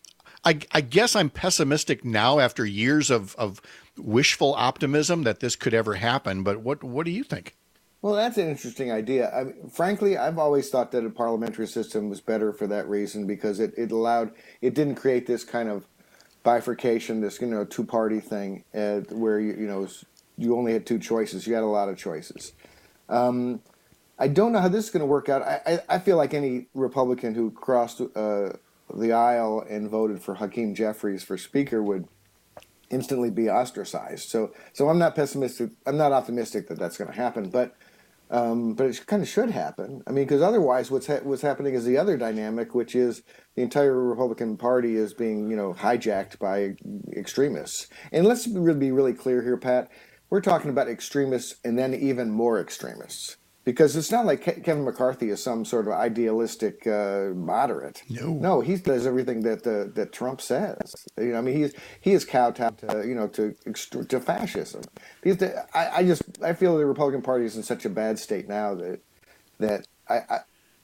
I, I guess I'm pessimistic now after years of, of wishful optimism that this could ever happen. But what what do you think? Well, that's an interesting idea. I mean, frankly, I've always thought that a parliamentary system was better for that reason, because it, it allowed it didn't create this kind of bifurcation, this you know two party thing uh, where you you know you only had two choices. You had a lot of choices. Um, I don't know how this is going to work out. I, I, I feel like any Republican who crossed uh, the aisle and voted for Hakeem Jeffries for Speaker would instantly be ostracized. So, so I'm not pessimistic. I'm not optimistic that that's going to happen. But, um, but it kind of should happen. I mean, because otherwise, what's ha- what's happening is the other dynamic, which is the entire Republican Party is being, you know, hijacked by extremists. And let's really be really clear here, Pat. We're talking about extremists and then even more extremists. Because it's not like Ke- Kevin McCarthy is some sort of idealistic uh, moderate. No, no, he does everything that uh, that Trump says. You know, I mean, he's he is kowtowed to you know to ext- to fascism. He's the, I, I just I feel the Republican Party is in such a bad state now that that I, I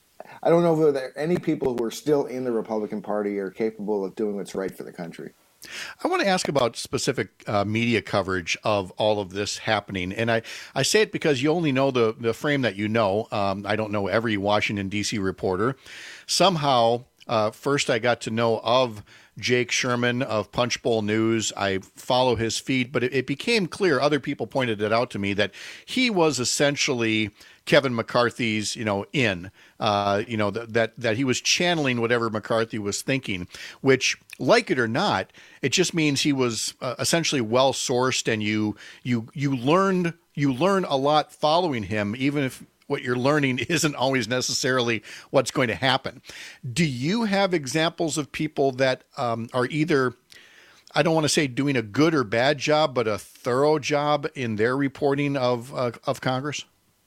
I don't know if there are any people who are still in the Republican Party are capable of doing what's right for the country. I want to ask about specific uh, media coverage of all of this happening. And I, I say it because you only know the, the frame that you know. Um, I don't know every Washington, D C reporter. Somehow, uh, first I got to know of Jake Sherman of Punchbowl News. I follow his feed, but it, it became clear, other people pointed it out to me, that he was essentially Kevin McCarthy's, you know, in, uh, you know, th- that that he was channeling whatever McCarthy was thinking, which, like it or not, it just means he was uh, essentially well sourced, and you you you learned you learn a lot following him, even if what you're learning isn't always necessarily what's going to happen. Do you have examples of people that um, are either, I don't want to say doing a good or bad job, but a thorough job in their reporting of uh, of Congress?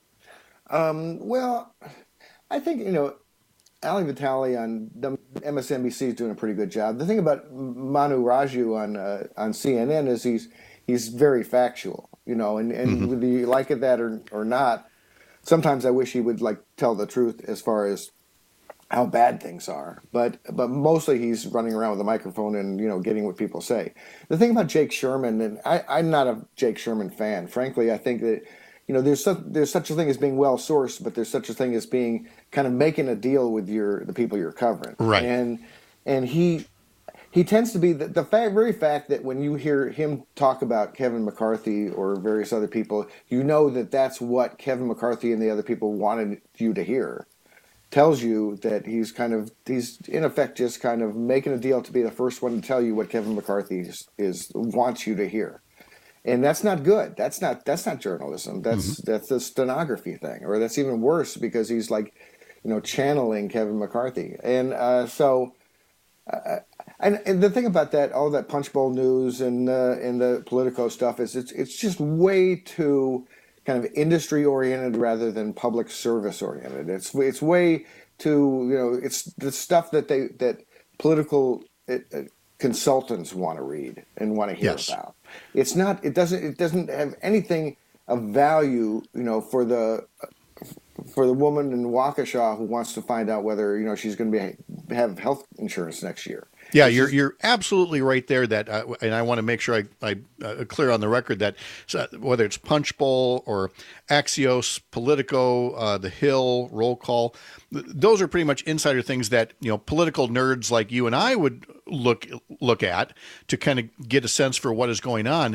Um, well, I think, you know, Ali Vitale on M S N B C is doing a pretty good job. The thing about Manu Raju on uh, on C N N is he's he's very factual, you know, and, and mm-hmm. whether you like it that or, or not, sometimes I wish he would like tell the truth as far as how bad things are. But but mostly he's running around with a microphone and, you know, getting what people say. The thing about Jake Sherman, and I, I'm not a Jake Sherman fan. Frankly, I think that, you know, there's such, there's such a thing as being well sourced, but there's such a thing as being kind of making a deal with your the people you're covering. Right. And and he he tends to be the, the fact, very fact that when you hear him talk about Kevin McCarthy or various other people, you know that that's what Kevin McCarthy and the other people wanted you to hear. Tells you that he's kind of he's in effect just kind of making a deal to be the first one to tell you what Kevin McCarthy is, is wants you to hear. And that's not good. That's not that's not journalism. That's mm-hmm. that's a stenography thing, or that's even worse because he's like, you know, channeling Kevin McCarthy. And uh, so, uh, and, and the thing about that, all that Punchbowl News and uh, and the Politico stuff is it's it's just way too kind of industry oriented rather than public service oriented. It's it's way too, you know, it's the stuff that they that political it, uh, consultants want to read and want to hear yes. about. It's not. It doesn't. It doesn't have anything of value, you know, for the for the woman in Waukesha who wants to find out whether, you know, she's going to be have health insurance next year. Yeah, you're you're absolutely right there. That, uh, and I want to make sure I I uh, clear on the record that uh, whether it's Punchbowl or Axios, Politico, uh, The Hill, Roll Call, th- those are pretty much insider things that you know political nerds like you and I would look look at to kind of get a sense for what is going on.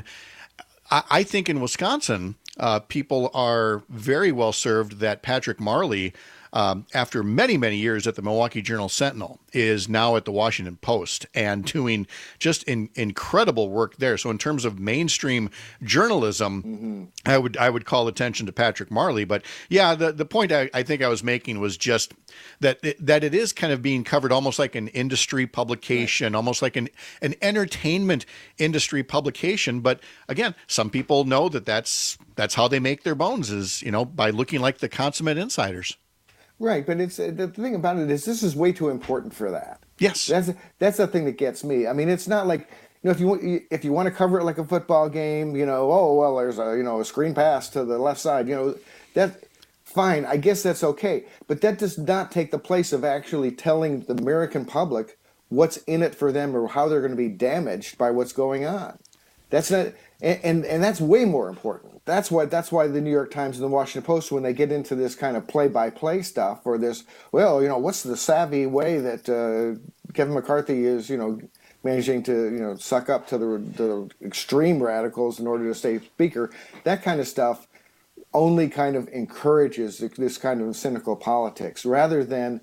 I, I think in Wisconsin, uh, people are very well served that Patrick Marley, Um, after many, many years at the Milwaukee Journal-Sentinel, is now at the Washington Post and doing just in, incredible work there. So in terms of mainstream journalism, mm-hmm. I would I would call attention to Patrick Marley. But yeah, the, the point I, I think I was making was just that it, that it is kind of being covered almost like an industry publication, right. almost like an, an entertainment industry publication. But again, some people know that that's, that's how they make their bones is, you know, by looking like the consummate insiders. Right, but it's the thing about it is this is way too important for that. Yes, that's that's the thing that gets me. I mean, it's not like you know if you if you want to cover it like a football game, you know, oh well, there's a you know a screen pass to the left side, you know, that fine. I guess that's okay, but that does not take the place of actually telling the American public what's in it for them or how they're going to be damaged by what's going on. That's not, and and, and that's way more important. That's why that's why the New York Times and the Washington Post, when they get into this kind of play-by-play stuff, or this, well, you know, what's the savvy way that uh, Kevin McCarthy is, you know, managing to, you know, suck up to the, the extreme radicals in order to stay speaker, that kind of stuff only kind of encourages this kind of cynical politics rather than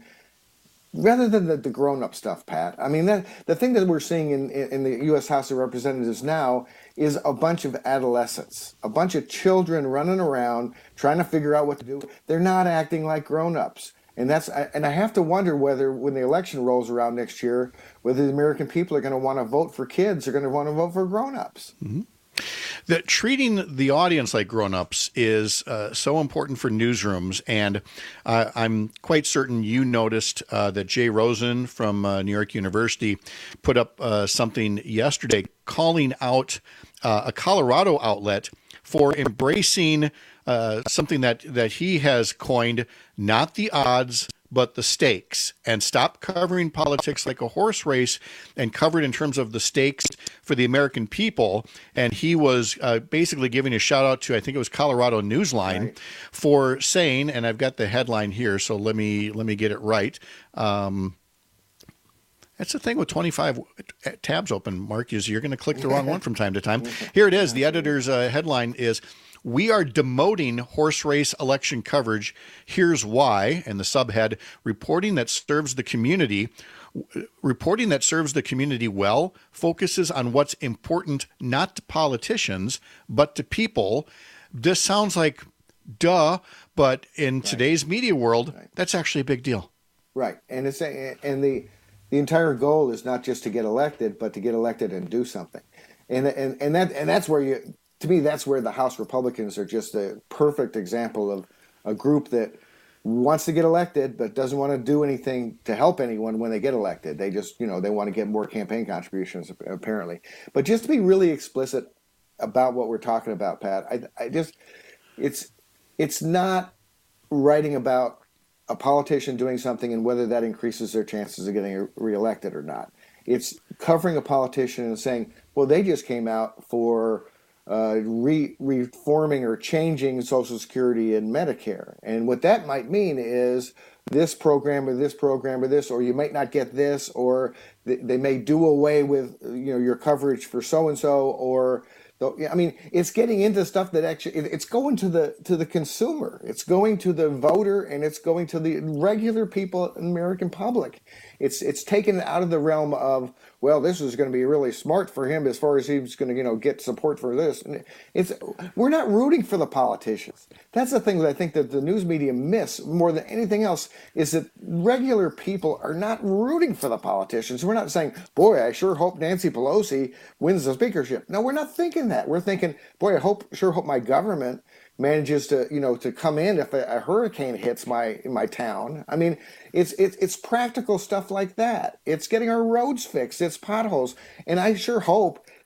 rather than the, the grown-up stuff, Pat. I mean, that the thing that we're seeing in, in the U S House of Representatives now is a bunch of adolescents, a bunch of children running around trying to figure out what to do. They're not acting like grown-ups. And that's and I have to wonder whether when the election rolls around next year, whether the American people are going to want to vote for kids or going to want to vote for grown-ups. Mm-hmm. That treating the audience like grown-ups is uh, so important for newsrooms, and uh, I'm quite certain you noticed uh, that Jay Rosen from uh, New York University put up uh, something yesterday calling out uh, a Colorado outlet for embracing uh, something that, that he has coined, not the odds, but the stakes, and stop covering politics like a horse race and cover it in terms of the stakes for the American people. And he was uh, basically giving a shout out to, I think it was Colorado Newsline, right. for saying, and I've got the headline here, so let me let me get it right. Um, That's the thing with twenty-five tabs open, Mark, is you're going to click the wrong one from time to time. Here it is. The editor's uh, headline is, "We are demoting horse race election coverage. Here's why." And the subhead, reporting that serves the community, reporting that serves the community well, focuses on what's important not to politicians, but to people. This sounds like duh, but in right. today's media world, right. that's actually a big deal. Right. And it's a, and the the entire goal is not just to get elected, but to get elected and do something. And and and that and that's where you to me, that's where the House Republicans are just a perfect example of a group that wants to get elected but doesn't want to do anything to help anyone when they get elected. They just, you know, they want to get more campaign contributions, apparently. But just to be really explicit about what we're talking about, Pat, I, I just, it's, it's not writing about a politician doing something and whether that increases their chances of getting reelected or not. It's covering a politician and saying, well, they just came out for Uh, re- reforming or changing Social Security and Medicare. And what that might mean is this program or this program or this, or you might not get this, or th- they may do away with, you know, your coverage for so-and-so, or I mean, it's getting into stuff that actually it's going to the to the consumer, it's going to the voter, and it's going to the regular people in the American public. It's it's taken out of the realm of, well, this is going to be really smart for him as far as he's going to, you know, get support for this. And it's we're not rooting for the politicians. That's the thing that I think that the news media miss more than anything else, is that regular people are not rooting for the politicians. We're not saying, boy, I sure hope Nancy Pelosi wins the speakership. No, we're not thinking that. We're thinking, boy, I hope sure hope my government manages to, you know, to come in if a, a hurricane hits my my town. I mean, it's it's it's practical stuff like that. It's getting our roads fixed. It's potholes, and I sure hope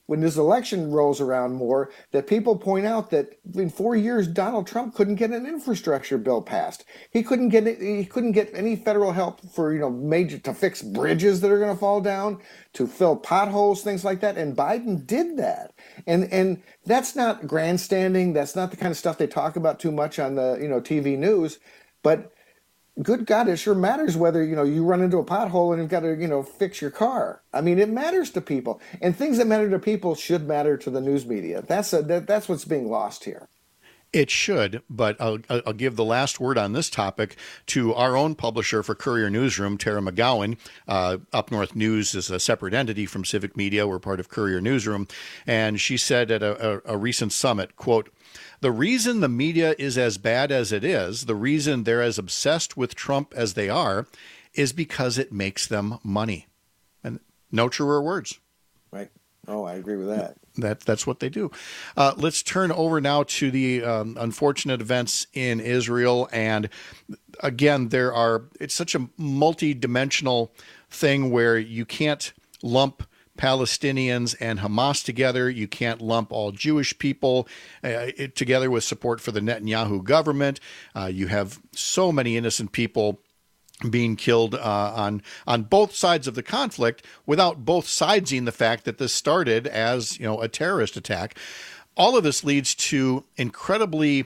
when this election rolls around more, that people point out that in four years Donald Trump couldn't get an infrastructure bill passed. He couldn't get he couldn't get any federal help for, you know, major to fix bridges that are going to fall down, to fill potholes, things like that. And Biden did that. And and that's not grandstanding. That's not the kind of stuff they talk about too much on the, you know, T V news. But good God, it sure matters whether, you know, you run into a pothole and you've got to, you know, fix your car. I mean, it matters to people. And things that matter to people should matter to the news media. That's a, that, that's what's being lost here. It should, but I'll, I'll give the last word on this topic to our own publisher for Courier Newsroom, Tara McGowan. Uh, Up North News is a separate entity from Civic Media. We're part of Courier Newsroom. And she said at a, a, a recent summit, quote, "The reason the media is as bad as it is, the reason they're as obsessed with Trump as they are, is because it makes them money." And no truer words. Right. Oh, I agree with that. That that's what they do. Uh, let's turn over now to the um, unfortunate events in Israel. And again, there are it's such a multi-dimensional thing where you can't lump Palestinians and Hamas together. You can't lump all Jewish people uh, it, together with support for the Netanyahu government. Uh, you have so many innocent people being killed uh, on on both sides of the conflict without both sidesing the fact that this started as, you know, a terrorist attack. All of this leads to incredibly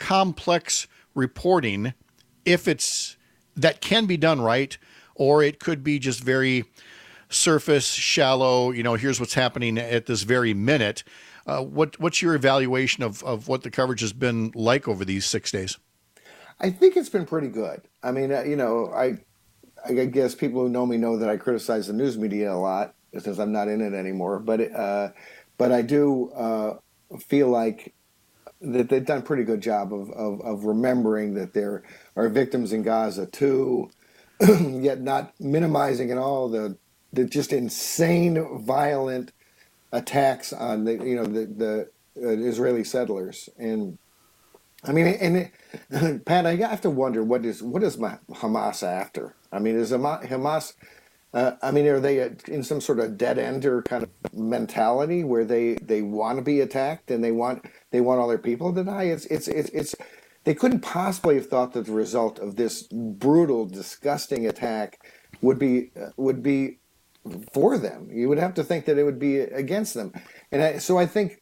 complex reporting if it's that can be done right, or it could be just very surface, shallow, you know, here's what's happening at this very minute. Uh, what what's your evaluation of, of what the coverage has been like over these six days? I think it's been pretty good. I mean, uh, you know, I I guess people who know me know that I criticize the news media a lot since I'm not in it anymore. But uh, but I do uh, feel like that they've done a pretty good job of, of, of remembering that there are victims in Gaza too, yet not minimizing at all the the just insane, violent attacks on the you know the the uh, Israeli settlers. And I mean, and it, Pat, I have to wonder what is what is Hamas after? I mean, is Hamas? Uh, I mean, are they in some sort of dead ender kind of mentality where they, they want to be attacked and they want they want all their people to die? It's it's it's it's they couldn't possibly have thought that the result of this brutal, disgusting attack would be uh, would be for them. You would have to think that it would be against them, and I, so I think.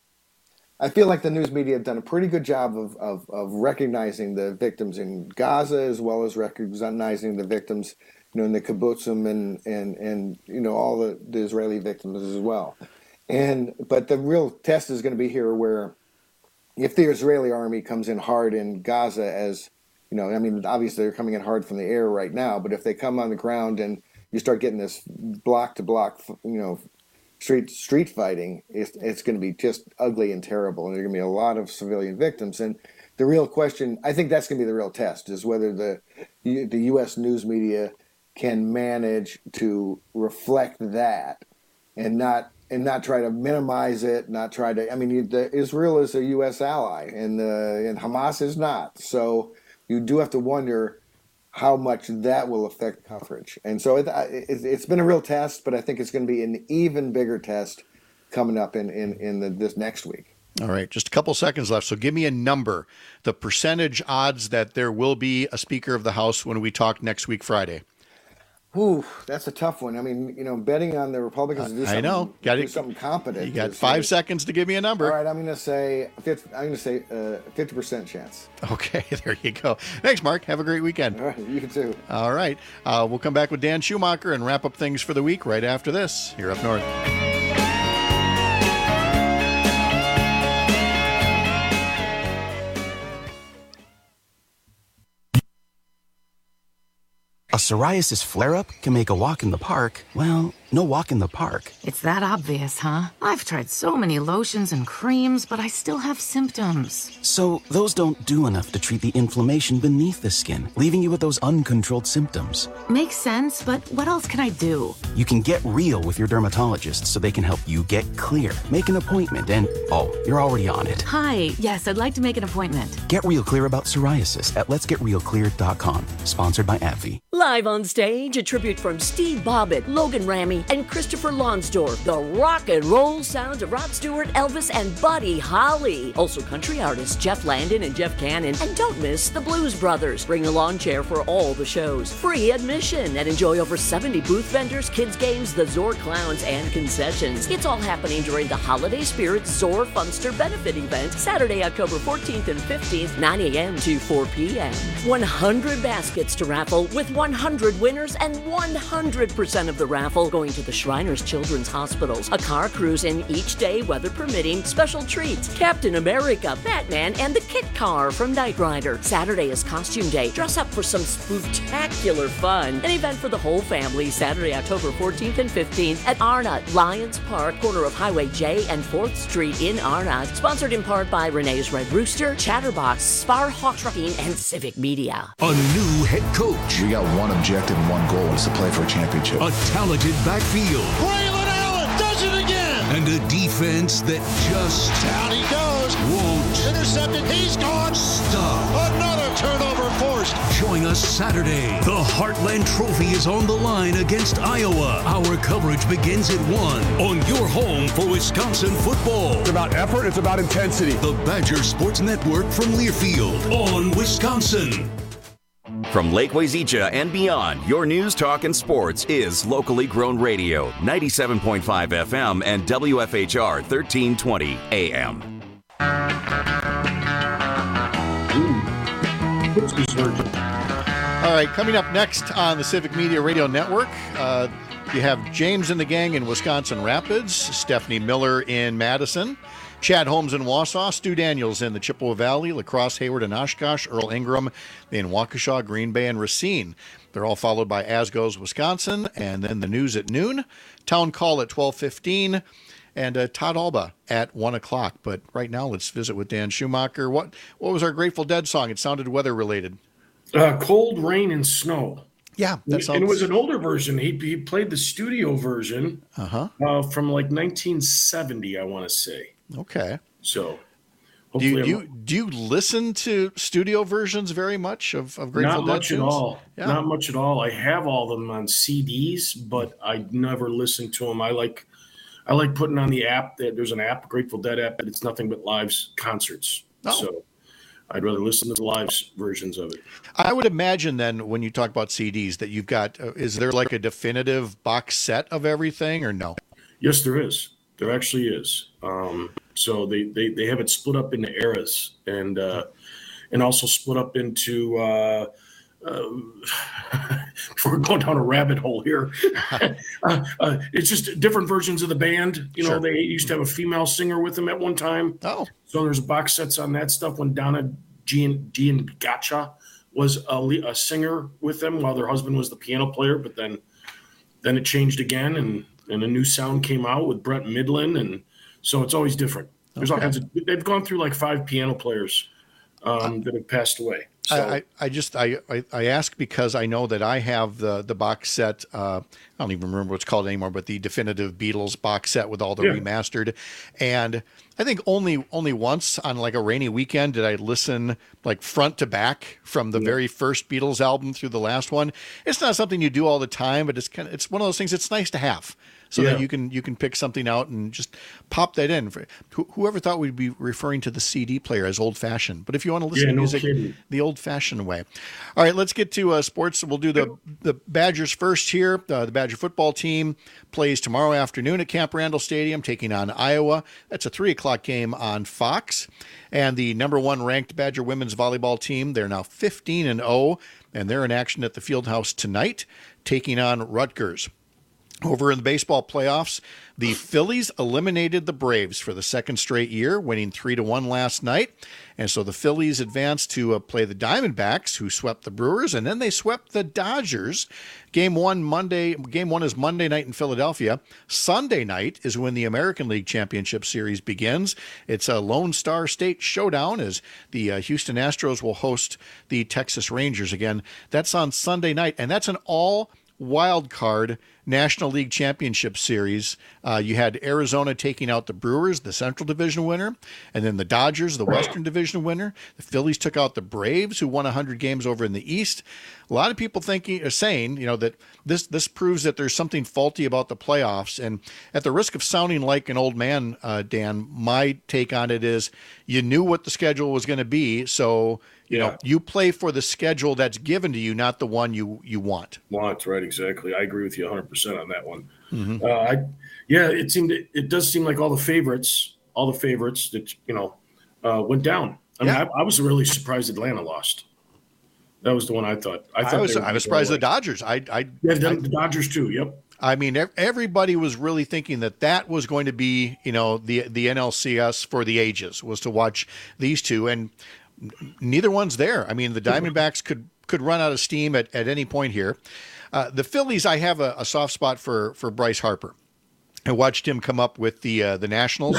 I feel like the news media have done a pretty good job of, of, of recognizing the victims in Gaza as well as recognizing the victims, you know, in the kibbutzim and, and, and you know, all the, the Israeli victims as well. And but the real test is going to be here where if the Israeli army comes in hard in Gaza as, you know, I mean, obviously they're coming in hard from the air right now, but if they come on the ground and you start getting this block to block, you know, Street street fighting, it's, it's going to be just ugly and terrible, and there are going to be a lot of civilian victims. And the real question, I think that's going to be the real test, is whether the the U S news media can manage to reflect that and not and not try to minimize it, not try to. I mean, the, Israel is a U S ally, and the, and Hamas is not. So you do have to wonder how much that will affect coverage. And so it, it, it's been a real test, but I think it's going to be an even bigger test coming up in, in, in the, this next week. All right, just a couple seconds left. So give me a number, the percentage odds that there will be a Speaker of the House when we talk next week, Friday. Ooh, that's a tough one. I mean, you know, betting on the Republicans to do something, I know. Got do something competent. You got five is, seconds to give me a number. All right, I'm going to say fifty, I'm going to say uh, fifty percent chance. Okay, there you go. Thanks, Mark. Have a great weekend. All right, you too. All right, uh, we'll come back with Dan Schumacher and wrap up things for the week right after this here up north. A psoriasis flare-up can make a walk in the park, well, no walk in the park. It's that obvious, huh? I've tried so many lotions and creams, but I still have symptoms. So those don't do enough to treat the inflammation beneath the skin, leaving you with those uncontrolled symptoms. Makes sense, but what else can I do? You can get real with your dermatologist so they can help you get clear. Make an appointment and, oh, you're already on it. Hi, yes, I'd like to make an appointment. Get real clear about psoriasis at lets get real clear dot com. Sponsored by AbbVie. Live on stage, a tribute from Steve Bobbitt, Logan Ramey, and Christopher Lonsdorf. The rock and roll sounds of Rod Stewart, Elvis, and Buddy Holly. Also country artists Jeff Landon and Jeff Cannon. And don't miss the Blues Brothers. Bring a lawn chair for all the shows. Free admission and enjoy over seventy booth vendors, kids games, the Zor Clowns, and concessions. It's all happening during the Holiday Spirit Zor Funster benefit event, Saturday, October fourteenth and fifteenth, nine a.m. to four p.m. one hundred baskets to raffle with one hundred winners and one hundred percent of the raffle going to the Shriners Children's Hospitals. A car cruise in each day, weather permitting. Special treats: Captain America, Batman, and the Kit Car from Knight Rider. Saturday is costume day. Dress up for some spectacular fun. An event for the whole family, Saturday, October fourteenth and fifteenth at Arnott Lions Park, corner of Highway J and fourth Street in Arnott. Sponsored in part by Renee's Red Rooster, Chatterbox, Sparhawk Trucking, and Civic Media. A new head coach. We got one objective and one goal, is to play for a championship. A talented backfield. Braylon Allen does it again. And a defense that just down he goes. Won't intercepted. He's gone. Stop. Another turnover forced. Join us Saturday. The Heartland Trophy is on the line against Iowa. Our coverage begins at one on your home for Wisconsin football. It's about effort. It's about intensity. The Badger Sports Network from Learfield on Wisconsin. From Lake Wazeecha and beyond, your news, talk, and sports is locally grown radio, ninety-seven point five F M and W F H R thirteen twenty A M. All right, coming up next on the Civic Media Radio Network, uh, you have James and the gang in Wisconsin Rapids, Stephanie Miller in Madison, Chad Holmes in Wausau, Stu Daniels in the Chippewa Valley, La Crosse, Hayward, and Oshkosh, Earl Ingram in Waukesha, Green Bay, and Racine. They're all followed by As Goes Wisconsin, and then the news at noon, Town Call at twelve fifteen, and uh, Todd Alba at one o'clock. But right now, let's visit with Dan Schumacher. What what was our Grateful Dead song? It sounded weather-related. Uh, Cold, Rain, and Snow. Yeah, that sounds... And it was an older version. He he played the studio version uh-huh. uh, from like nineteen seventy, I want to say. Okay. So, do you, do you do you listen to studio versions very much of, of Grateful Not Dead much tunes? at all. Yeah. Not much at all. I have all of them on C Ds, but I never listen to them. I like I like putting on the app. There's an app, Grateful Dead app, but it's nothing but live concerts. Oh. So I'd rather listen to the live versions of it. I would imagine then when you talk about C Ds that you've got, uh, is there like a definitive box set of everything or no? Yes, there is. There actually is. Um, so they, they, they have it split up into eras and uh, and also split up into uh, uh, we're going down a rabbit hole here. uh, uh, it's just different versions of the band. You know, Sure. they used to have a female singer with them at one time. Oh, so there's box sets on that stuff when Donna Gian Giangacha was a, le- a singer with them while their husband was the piano player. But then then it changed again, and and a new sound came out with Brett Midland, and so it's always different. There's all Okay. kinds of. They've gone through like five piano players um, that have passed away. So, I, I, I just I, I, I ask because I know that I have the the box set. Uh, I don't even remember what it's called anymore, but the definitive Beatles box set with all the Yeah. remastered. And I think only only once on like a rainy weekend did I listen like front to back from the very first Beatles album through the last one. It's not something you do all the time, but it's kind of it's one of those things. It's nice to have. So Yeah. that you can you can pick something out and just pop that in. For, who, whoever thought we'd be referring to the C D player as old fashioned, but if you want to listen Yeah, to no music kidding. the old fashioned way. All right, let's get to uh, sports. We'll do the the Badgers first here. Uh, the Badger football team plays tomorrow afternoon at Camp Randall Stadium, taking on Iowa. That's a three o'clock game on Fox. And the number one ranked Badger women's volleyball team, they're now fifteen and oh, and they're in action at the Fieldhouse tonight, taking on Rutgers. Over in the baseball playoffs, the Phillies eliminated the Braves for the second straight year, winning three to one last night. And so the Phillies advanced to uh, play the Diamondbacks, who swept the Brewers, and then they swept the Dodgers. Game one Monday. Game one is Monday night in Philadelphia. Sunday night is when the American League Championship Series begins. It's a Lone Star State showdown as the uh, Houston Astros will host the Texas Rangers again. That's on Sunday night, and that's an all wild card National League Championship Series. Uh, you had Arizona taking out the Brewers, the Central Division winner, and then the Dodgers, the Western Division winner. The Phillies took out the Braves, who won one hundred games over in the East. A lot of people thinking, are saying, you know, that this this proves that there's something faulty about the playoffs. And at the risk of sounding like an old man, uh, Dan, my take on it is you knew what the schedule was going to be, so you Yeah. know you play for the schedule that's given to you, not the one you you want. Want, right, exactly. I agree with you one hundred percent on that one. Mhm. Uh, I, yeah, it seemed it does seem like all the favorites, all the favorites that you know uh, went down. I mean, Yeah. I, I was really surprised Atlanta lost. That was the one I thought. I, I, thought was they were I was gonna surprised go the Dodgers. I I, Yeah, the, I the Dodgers too. Yep. I mean, ev- everybody was really thinking that that was going to be, you know, the the N L C S for the ages, was to watch these two, and n- neither one's there. I mean, the Diamondbacks could could run out of steam at, at any point here. Uh, the Phillies, I have a, a soft spot for for Bryce Harper. I watched him come up with the uh, the Nationals,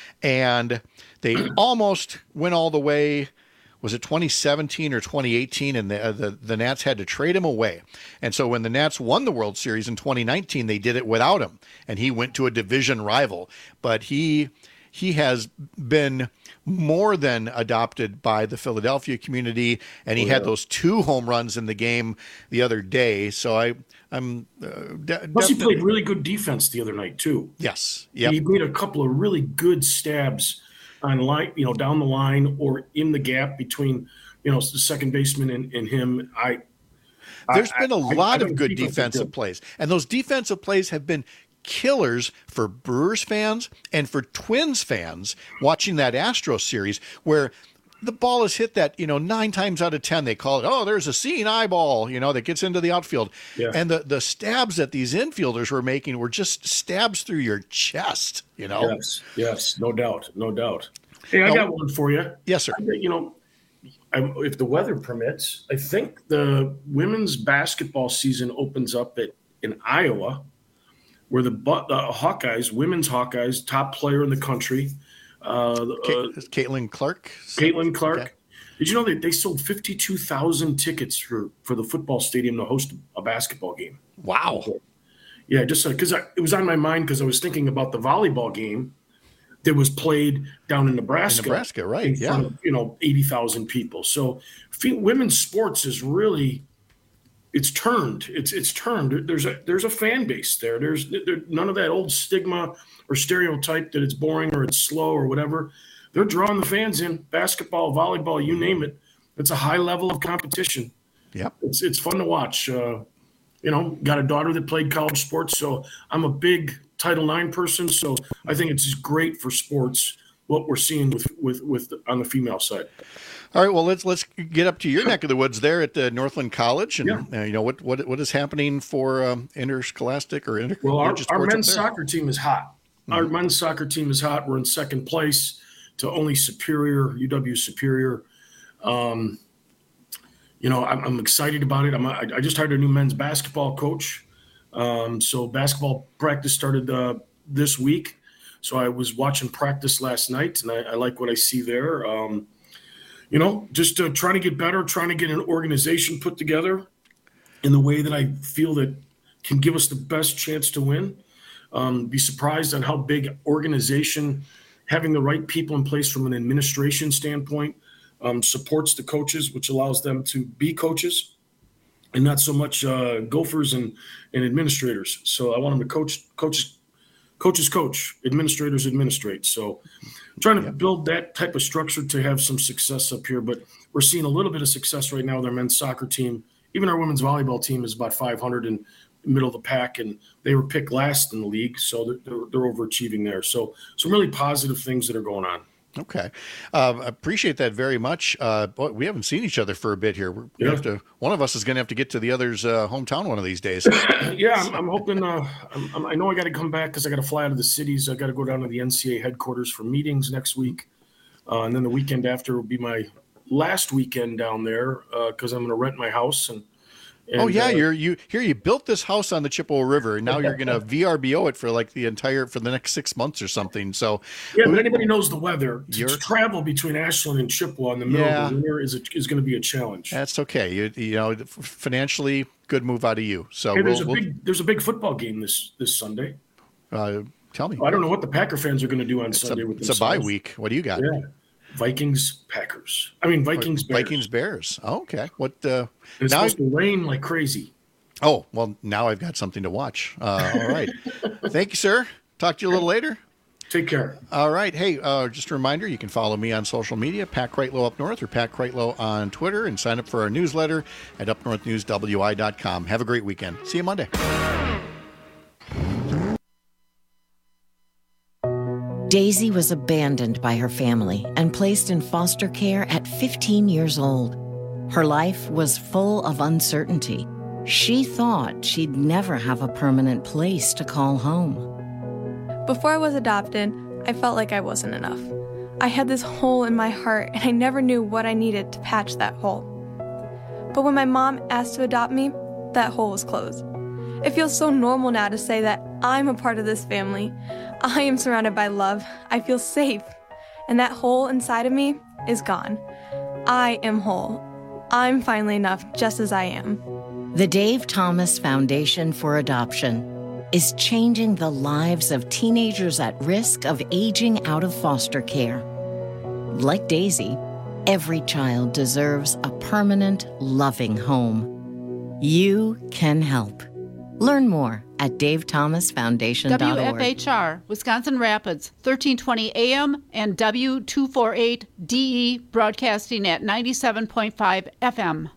and they almost went all the way. Was it twenty seventeen or twenty eighteen? And the, uh, the the Nats had to trade him away. And so when the Nats won the World Series in twenty nineteen, they did it without him, and he went to a division rival. But he he has been more than adopted by the Philadelphia community, and he Oh, had yeah. those two home runs in the game the other day. So I I'm uh, de- Plus, he definitely- played really good defense the other night too. Yes. Yep. He made a couple of really good stabs on line, you know, down the line or in the gap between, you know, the second baseman and, and him. I There's I- been a I- lot I of think good defense is defensive good. plays, and those defensive plays have been killers for Brewers fans and for Twins fans watching that Astros series, where the ball is hit that, you know, nine times out of ten they call it, oh, there's a seeing eyeball, you know, that gets into the outfield. Yeah. And the the stabs that these infielders were making were just stabs through your chest, you know. Yes, yes, no doubt, no doubt. Hey, I Now- got one for you. Yes, sir. I bet, You know, I, if the weather permits, I think the women's basketball season opens up at in Iowa, where the, Bu- the Hawkeyes, women's Hawkeyes, top player in the country, uh, Ca- uh, is Caitlin Clark. Caitlin Clark. Okay. Did you know that they sold fifty-two thousand tickets for, for the football stadium to host a basketball game? Wow. Yeah, just because it was on my mind because I was thinking about the volleyball game that was played down in Nebraska. In Nebraska, right, in yeah. front of, you know, eighty thousand people. So fe- women's sports is really, it's turned. It's it's turned. There's a there's a fan base there. There's there, none of that old stigma or stereotype that it's boring or it's slow or whatever. They're drawing the fans in. Basketball, volleyball, you name it. It's a high level of competition. Yep. It's it's fun to watch. Uh, you know, got a daughter that played college sports, so I'm a big Title nine person. So I think it's just great for sports what we're seeing with with with on the female side. All right, well, let's let's get up to your neck of the woods there at the Northland College, and Yeah. uh, you know what what what is happening for um, interscholastic or inter- Well, our, collegiate our sports up men's there? soccer team is hot. Our men's soccer team is hot. We're in second place to only Superior, U W Superior. Um, you know, I'm, I'm excited about it. I'm, I, I just hired a new men's basketball coach. Um, so basketball practice started uh, this week. So I was watching practice last night, and I, I like what I see there. Um, you know, just uh, trying to get better, trying to get an organization put together in the way that I feel that can give us the best chance to win. Um, be surprised on how big organization, having the right people in place from an administration standpoint, um, supports the coaches, which allows them to be coaches and not so much uh, gophers and, and administrators. So I want them to coach, coaches, coaches coach, administrators administrate. So I'm trying to build that type of structure to have some success up here, but we're seeing a little bit of success right now with our men's soccer team. Even our women's volleyball team is about five hundred and middle of the pack, and they were picked last in the league, so they're, they're, they're overachieving there. So some really positive things that are going on. Okay, uh, appreciate that very much. Uh, boy, we haven't seen each other for a bit here. We Yeah. have to. One of us is going to have to get to the other's uh, hometown one of these days. Yeah, I'm, I'm hoping. Uh, I'm, I'm, I know I got to come back because I got to fly out of the cities. I got to go down to the N C A A headquarters for meetings next week, uh, and then the weekend after will be my last weekend down there because I'm going to rent my house and And, oh yeah, uh, you're you here. You built this house on the Chippewa River, and now you're going to V R B O it for like the entire for the next six months or something. So yeah, but anybody knows the weather. To, to travel between Ashland and Chippewa in the middle yeah, of the winter is a, is going to be a challenge. That's okay. You you know, financially, good move out of you. So hey, there's we'll, a big we'll, there's a big football game this this Sunday. Uh, tell me. Oh, I don't know what the Packer fans are going to do on it's Sunday a, with it's themselves. a bye week. What do you got? Yeah. Vikings, Packers. I mean Vikings, Bears. Vikings, Bears. Oh, okay. What? Uh, it's now, supposed to rain like crazy. Oh, well, now I've got something to watch. Uh, all right. Thank you, sir. Talk to you a little later. Take care. All right. Hey, uh, just a reminder, you can follow me on social media, Pat Kreitlow Up North or Pat Kreitlow on Twitter, and sign up for our newsletter at up north news w i dot com. Have a great weekend. See you Monday. Daisy was abandoned by her family and placed in foster care at fifteen years old. Her life was full of uncertainty. She thought she'd never have a permanent place to call home. Before I was adopted, I felt like I wasn't enough. I had this hole in my heart, and I never knew what I needed to patch that hole. But when my mom asked to adopt me, that hole was closed. It feels so normal now to say that I'm a part of this family. I am surrounded by love. I feel safe. And that hole inside of me is gone. I am whole. I'm finally enough just as I am. The Dave Thomas Foundation for Adoption is changing the lives of teenagers at risk of aging out of foster care. Like Daisy, every child deserves a permanent, loving home. You can help. Learn more at dave thomas foundation dot org. W F H R, Wisconsin Rapids, thirteen twenty A M and W two forty-eight D E broadcasting at ninety-seven point five F M.